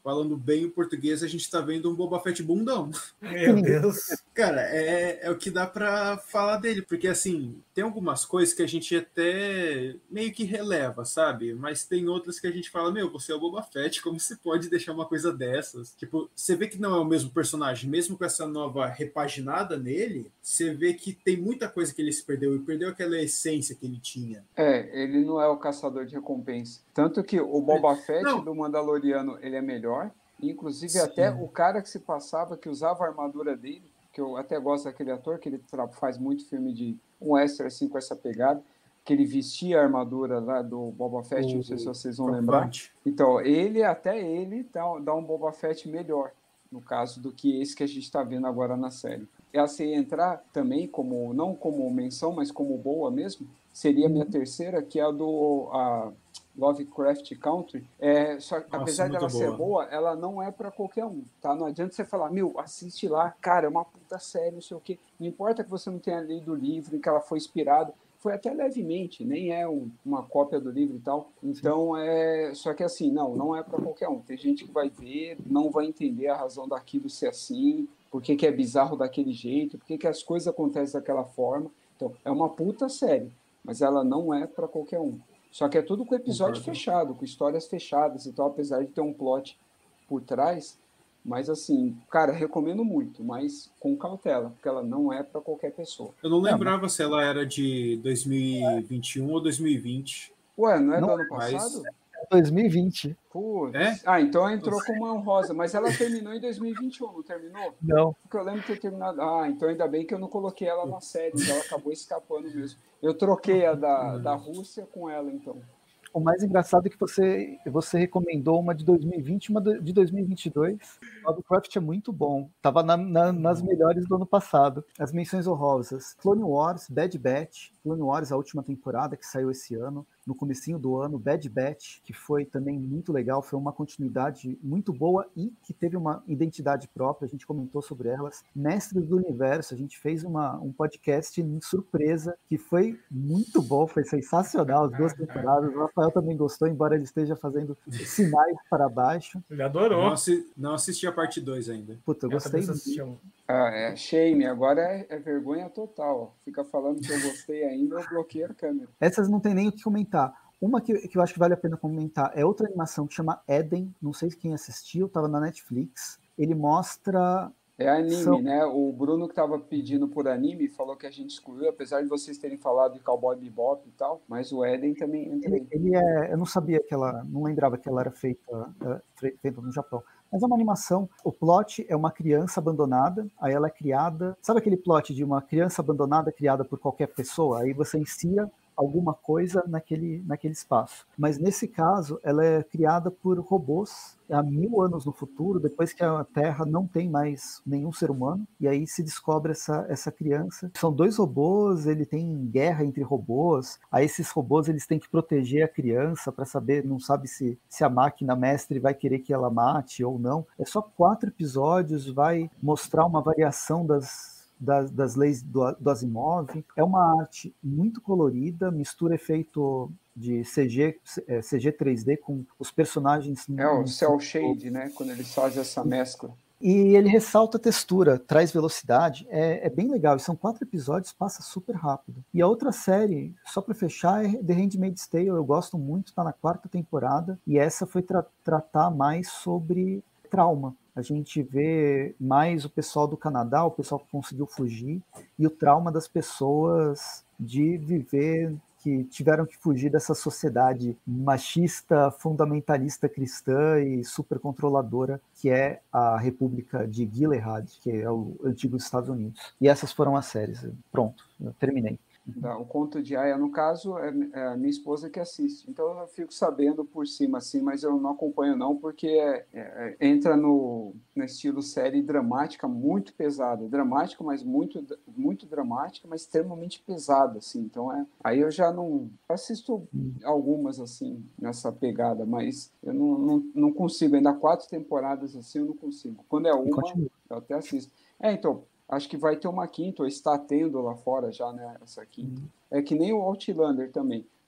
falando bem o português, a gente tá vendo um Boba Fett bundão. Meu Deus. Cara, é, é o que dá pra falar dele, porque assim, tem algumas coisas que a gente até meio que releva, sabe? Mas tem outras que a gente fala, meu, você é o Boba Fett, como você pode deixar uma coisa dessas? Tipo, você vê que não é o mesmo personagem, mesmo com essa nova repaginada nele, você vê que tem muita coisa que ele se perdeu, e perdeu aquela essência que ele tinha. É, ele não é o caçador de recompensa. Tanto que o Boba Fett Não. do Mandaloriano, ele é melhor. Inclusive, Sim. até o cara que se passava, que usava a armadura dele, que eu até gosto daquele ator, que ele faz muito filme de um western, assim, com essa pegada, que ele vestia a armadura lá do Boba Fett, O- não sei se vocês vão o lembrar. Fant. Então, ele, até ele, dá, dá um Boba Fett melhor, no caso, do que esse que a gente está vendo agora na série. E assim, entrar também, como não como menção, mas como boa mesmo, seria a minha terceira, que é a do a Lovecraft Country. É, só, Nossa, apesar muito dela ser boa. boa, ela não é para qualquer um, tá? Não adianta você falar, meu, assiste lá, cara, é uma puta série, não sei o quê. Não importa que você não tenha lido o livro, que ela foi inspirada, foi até levemente, nem é um, uma cópia do livro e tal. Então, é só que assim, não, não é para qualquer um. Tem gente que vai ver, não vai entender a razão daquilo ser assim, por que, que é bizarro daquele jeito, por que, que as coisas acontecem daquela forma. Então, é uma puta série, mas ela não é para qualquer um. Só que é tudo com episódio Concordo. fechado, com histórias fechadas e tal, apesar de ter um plot por trás. Mas assim, cara, recomendo muito, mas com cautela, porque ela não é para qualquer pessoa. Eu não lembrava se ela era de dois mil e vinte e um ou dois mil e vinte. Ué, não é Não do ano mas- passado? dois mil e vinte. Putz. É? Ah, então entrou como uma rosa, mas ela terminou em dois mil e vinte e um, não terminou? Não. Porque eu lembro de ter terminado. Ah, então ainda bem que eu não coloquei ela na série, então ela acabou escapando mesmo. Eu troquei a da, da Rússia com ela, então. O mais engraçado é que você, você recomendou uma de dois mil e vinte e uma de dois mil e vinte e dois. Lovecraft é muito bom. Tava na, na, nas melhores do ano passado. As menções honrosas. Clone Wars, Bad Batch. Clone Wars, a última temporada que saiu esse ano. No comecinho do ano, Bad Batch, que foi também muito legal. Foi uma continuidade muito boa e que teve uma identidade própria. A gente comentou sobre elas. Mestres do Universo. A gente fez uma, um podcast em surpresa que foi muito bom. Foi sensacional as duas temporadas. O Rafael também gostou, embora ele esteja fazendo sinais para baixo. Ele adorou. Não, assi- não assisti a parte dois ainda. Puta, eu Eu gostei. também só assisti um. Ah, é shame, agora é, é vergonha total. Ó. Fica falando que eu gostei ainda, eu bloqueei a câmera. Essas não tem nem o que comentar. Uma que, que eu acho que vale a pena comentar é outra animação que chama Eden. Não sei quem assistiu, estava na Netflix. Ele mostra. É anime, São- né? O Bruno que estava pedindo por anime falou que a gente excluiu, apesar de vocês terem falado de Cowboy Bebop e tal, mas o Eden também entra aí. Ele, ele é. Eu não sabia que ela. Não lembrava que ela era feita, é, fe- feita no Japão. Mas é uma animação. O plot é uma criança abandonada, aí ela é criada. Sabe aquele plot de uma criança abandonada criada por qualquer pessoa? Aí você insira alguma coisa naquele, naquele espaço. Mas nesse caso, ela é criada por robôs há mil anos no futuro, depois que a Terra não tem mais nenhum ser humano, e aí se descobre essa, essa criança. São dois robôs, ele tem guerra entre robôs, aí esses robôs eles têm que proteger a criança para saber, não sabe se, se a máquina mestre vai querer que ela mate ou não. É só quatro episódios, vai mostrar uma variação das Das, das leis do, do Asimov. É uma arte muito colorida, mistura efeito de C G, é, C G três D com os personagens. É o cel shade, né? Quando eles fazem essa mescla. E ele ressalta a textura, traz velocidade, é, é bem legal. E são quatro episódios, passa super rápido. E a outra série, só para fechar, é The Handmaid's Tale. Eu gosto muito, está na quarta temporada. E essa foi tra- tratar mais sobre trauma. A gente vê mais o pessoal do Canadá, o pessoal que conseguiu fugir, e o trauma das pessoas de viver, que tiveram que fugir dessa sociedade machista, fundamentalista cristã e super controladora, que é a República de Gilead, que é o antigo Estados Unidos. E essas foram as séries. Pronto, eu terminei. O Conto de Aia, no caso, é a minha esposa que assiste. Então eu fico sabendo por cima, assim, mas eu não acompanho não, porque é, é, entra no, no estilo série dramática, muito pesada. Dramática, mas muito, muito dramática, mas extremamente pesada, assim. Então é, aí eu já não assisto algumas, assim, nessa pegada, mas eu não, não, não consigo. Ainda quatro temporadas, assim, eu não consigo. Quando é uma, eu até assisto. É, então... Acho que vai ter uma quinta, ou está tendo lá fora já, né, essa quinta. É que nem o Outlander também.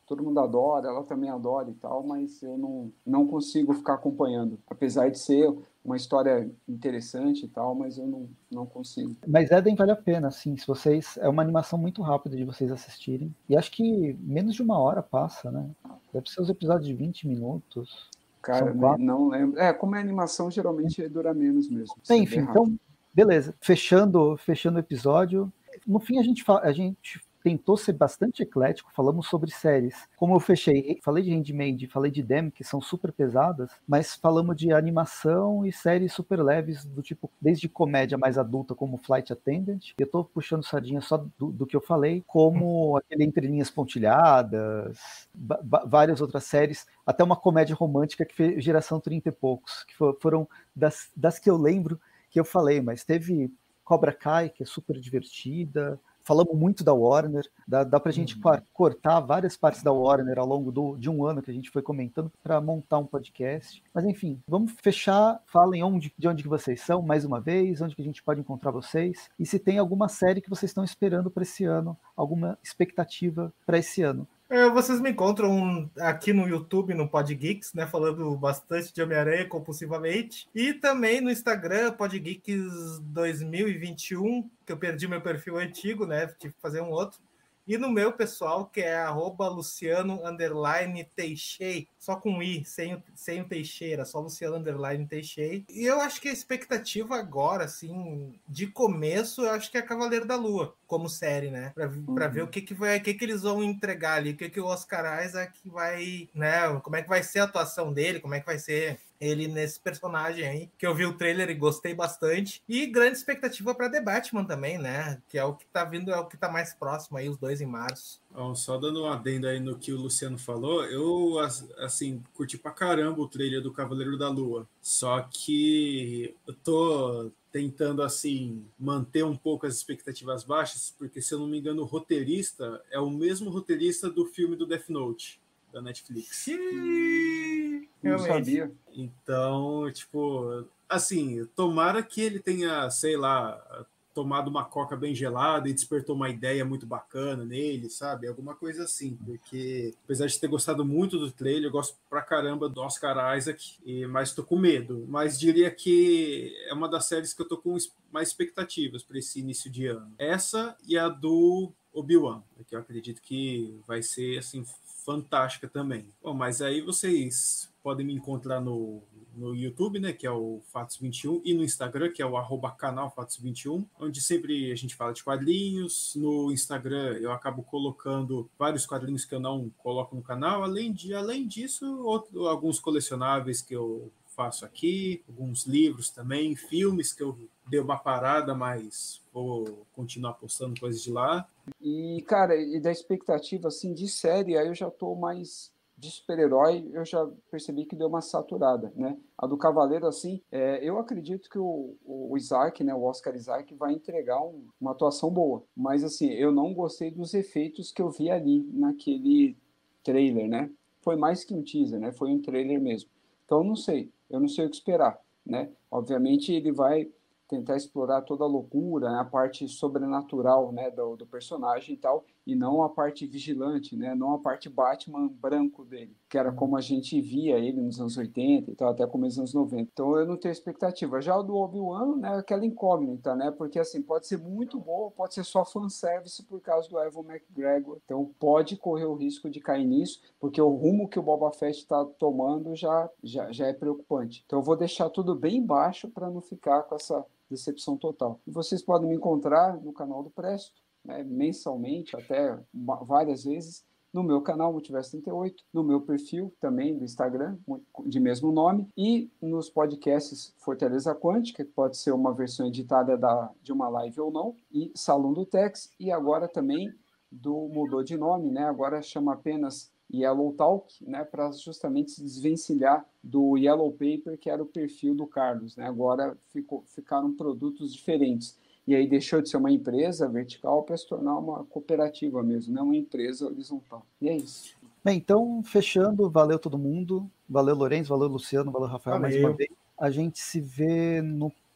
todo mundo adora, ela também adora e tal, mas eu não, não consigo ficar acompanhando, apesar de ser uma história interessante e tal, mas eu não, não consigo. Mas Eden vale a pena, assim, se vocês... É uma animação muito rápida de vocês assistirem. E acho que menos de uma hora passa, né? Deve ser os episódios de vinte minutos. Cara, não lembro. É, como é animação, geralmente dura menos mesmo. Bem, enfim, então, beleza. Fechando, fechando o episódio. No fim, a gente, a gente tentou ser bastante eclético, falamos sobre séries. Como eu fechei, falei de Handmaid, falei de Dem, que são super pesadas, mas falamos de animação e séries super leves, do tipo, desde comédia mais adulta, como Flight Attendant. Eu tô puxando sardinha só do, do que eu falei, como aquele Entre Linhas Pontilhadas, várias outras séries, até uma comédia romântica que fez Geração trinta e poucos, que for, foram das, das que eu lembro que eu falei, mas teve Cobra Kai, que é super divertida. Falamos muito da Warner, dá, dá pra gente uhum. cortar várias partes da Warner ao longo do, de um ano que a gente foi comentando para montar um podcast. Mas enfim, vamos fechar. Falem onde, de onde que vocês são, mais uma vez, onde que a gente pode encontrar vocês, e se tem alguma série que vocês estão esperando para esse ano, alguma expectativa para esse ano. É, vocês me encontram aqui no YouTube, no Podgeeks, né, falando bastante de Homem-Aranha compulsivamente, e também no Instagram, Podgeeks dois mil e vinte e um, que eu perdi meu perfil antigo, né, tive que fazer um outro, e no meu pessoal, que é arroba Luciano underline Teixeira, só com I, sem, sem o Teixeira, só Luciano underline Teixeira. E eu acho que a expectativa agora, assim, de começo, eu acho que é Cavaleiro da Lua, como série, né? Pra, uhum. pra ver o que que, vai, o que que eles vão entregar ali, o que que o Oscar Isaac vai, né? Como é que vai ser a atuação dele, como é que vai ser ele nesse personagem aí, que eu vi o trailer e gostei bastante. E grande expectativa para The Batman também, né? Que é o que tá vindo, é o que tá mais próximo aí, os dois em março. Bom, só dando um adendo aí no que o Luciano falou, eu, assim, curti pra caramba o trailer do Cavaleiro da Lua. Só que eu tô tentando, assim, manter um pouco as expectativas baixas, porque, se eu não me engano, o roteirista é o mesmo roteirista do filme do Death Note, da Netflix. Sim, eu não sabia. Então, tipo, assim, tomara que ele tenha, sei lá, tomado uma coca bem gelada e despertou uma ideia muito bacana nele, sabe? Alguma coisa assim, porque apesar de ter gostado muito do trailer, eu gosto pra caramba do Oscar Isaac, e, mas tô com medo. Mas diria que é uma das séries que eu tô com mais expectativas para esse início de ano. Essa e a do Obi-Wan, que eu acredito que vai ser, assim, fantástica também. Bom, mas aí vocês podem me encontrar no, no YouTube, né, que é o Fatos vinte e um, e no Instagram, que é o arroba canal Fatos vinte e um, onde sempre a gente fala de quadrinhos. No Instagram eu acabo colocando vários quadrinhos que eu não coloco no canal, além, de, além disso, outro, alguns colecionáveis que eu faço aqui, alguns livros também, filmes que eu dei uma parada, mas vou continuar postando coisas de lá. E, cara, e da expectativa, assim, de série, aí eu já tô mais de super-herói, eu já percebi que deu uma saturada, né? A do Cavaleiro, assim, é, eu acredito que o, o Isaac, né, o Oscar Isaac, vai entregar um, uma atuação boa, mas, assim, eu não gostei dos efeitos que eu vi ali naquele trailer, né? Foi mais que um teaser, né? Foi um trailer mesmo. Então, eu não sei, eu não sei o que esperar, né? Obviamente, ele vai tentar explorar toda a loucura, né, a parte sobrenatural, né, do, do personagem e tal, e não a parte vigilante, né, não a parte Batman branco dele, que era como a gente via ele nos anos oitenta e tal, até começo dos anos noventa. Então eu não tenho expectativa. Já o do Obi-Wan, né, aquela incógnita, né, porque assim, pode ser muito boa, pode ser só fanservice por causa do Evan McGregor, então pode correr o risco de cair nisso, porque o rumo que o Boba Fett está tomando já, já, já é preocupante. Então eu vou deixar tudo bem baixo para não ficar com essa decepção total. E vocês podem me encontrar no canal do Presto, né, mensalmente, até várias vezes, no meu canal Multiverso trinta e oito, no meu perfil também do Instagram, de mesmo nome, e nos podcasts Fortaleza Quântica, que pode ser uma versão editada da, de uma live ou não, e Salão do Tex, e agora também do mudou de nome, né, agora chama apenas Yellow Talk, né, para justamente se desvencilhar do Yellow Paper, que era o perfil do Carlos, né? Agora ficou, ficaram produtos diferentes. E aí deixou de ser uma empresa vertical para se tornar uma cooperativa mesmo, não uma empresa horizontal. E é isso. Bem, então, fechando, valeu todo mundo. Valeu, Lourenço, valeu, Luciano, valeu, Rafael, valeu. Mais uma vez. A gente se vê no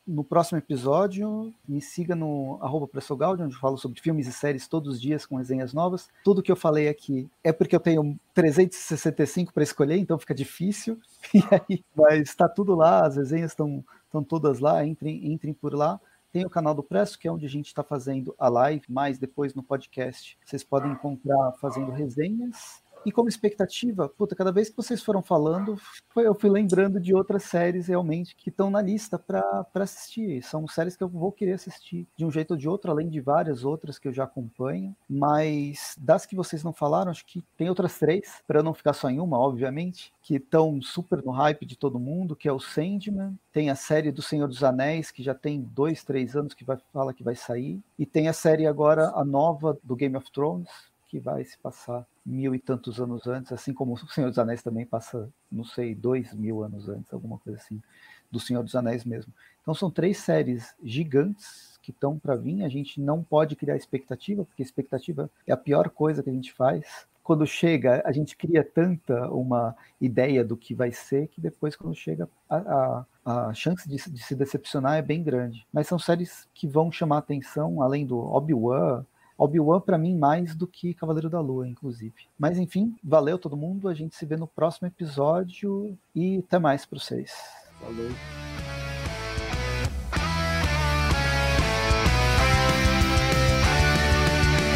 no próximo episódio. Me siga no arroba pressogaldi, onde eu falo sobre filmes e séries todos os dias com resenhas novas. Tudo que eu falei aqui é porque eu tenho trezentos e sessenta e cinco para escolher, então fica difícil. E aí, mas está tudo lá, as resenhas estão todas lá, entrem, entrem por lá. Tem o canal do Presto, que é onde a gente está fazendo a live, mas depois no podcast vocês podem encontrar fazendo resenhas. E como expectativa, puta, cada vez que vocês foram falando, foi, eu fui lembrando de outras séries realmente que estão na lista para assistir. São séries que eu vou querer assistir de um jeito ou de outro, além de várias outras que eu já acompanho. Mas das que vocês não falaram, acho que tem outras três, para eu não ficar só em uma, obviamente, que estão super no hype de todo mundo, que é o Sandman. Tem a série do Senhor dos Anéis, que já tem dois, três anos que vai, fala que vai sair. E tem a série agora, a nova do Game of Thrones, que vai se passar mil e tantos anos antes, assim como o Senhor dos Anéis também passa, não sei, dois mil anos antes, alguma coisa assim, do Senhor dos Anéis mesmo. Então são três séries gigantes que estão para vir. A gente não pode criar expectativa, porque expectativa é a pior coisa que a gente faz. Quando chega, a gente cria tanta uma ideia do que vai ser, que depois, quando chega, a, a, a chance de, de se decepcionar é bem grande. Mas são séries que vão chamar atenção, além do Obi-Wan, Obi-Wan para mim mais do que Cavaleiro da Lua, inclusive. Mas enfim, valeu todo mundo, a gente se vê no próximo episódio e até mais para vocês. Falou.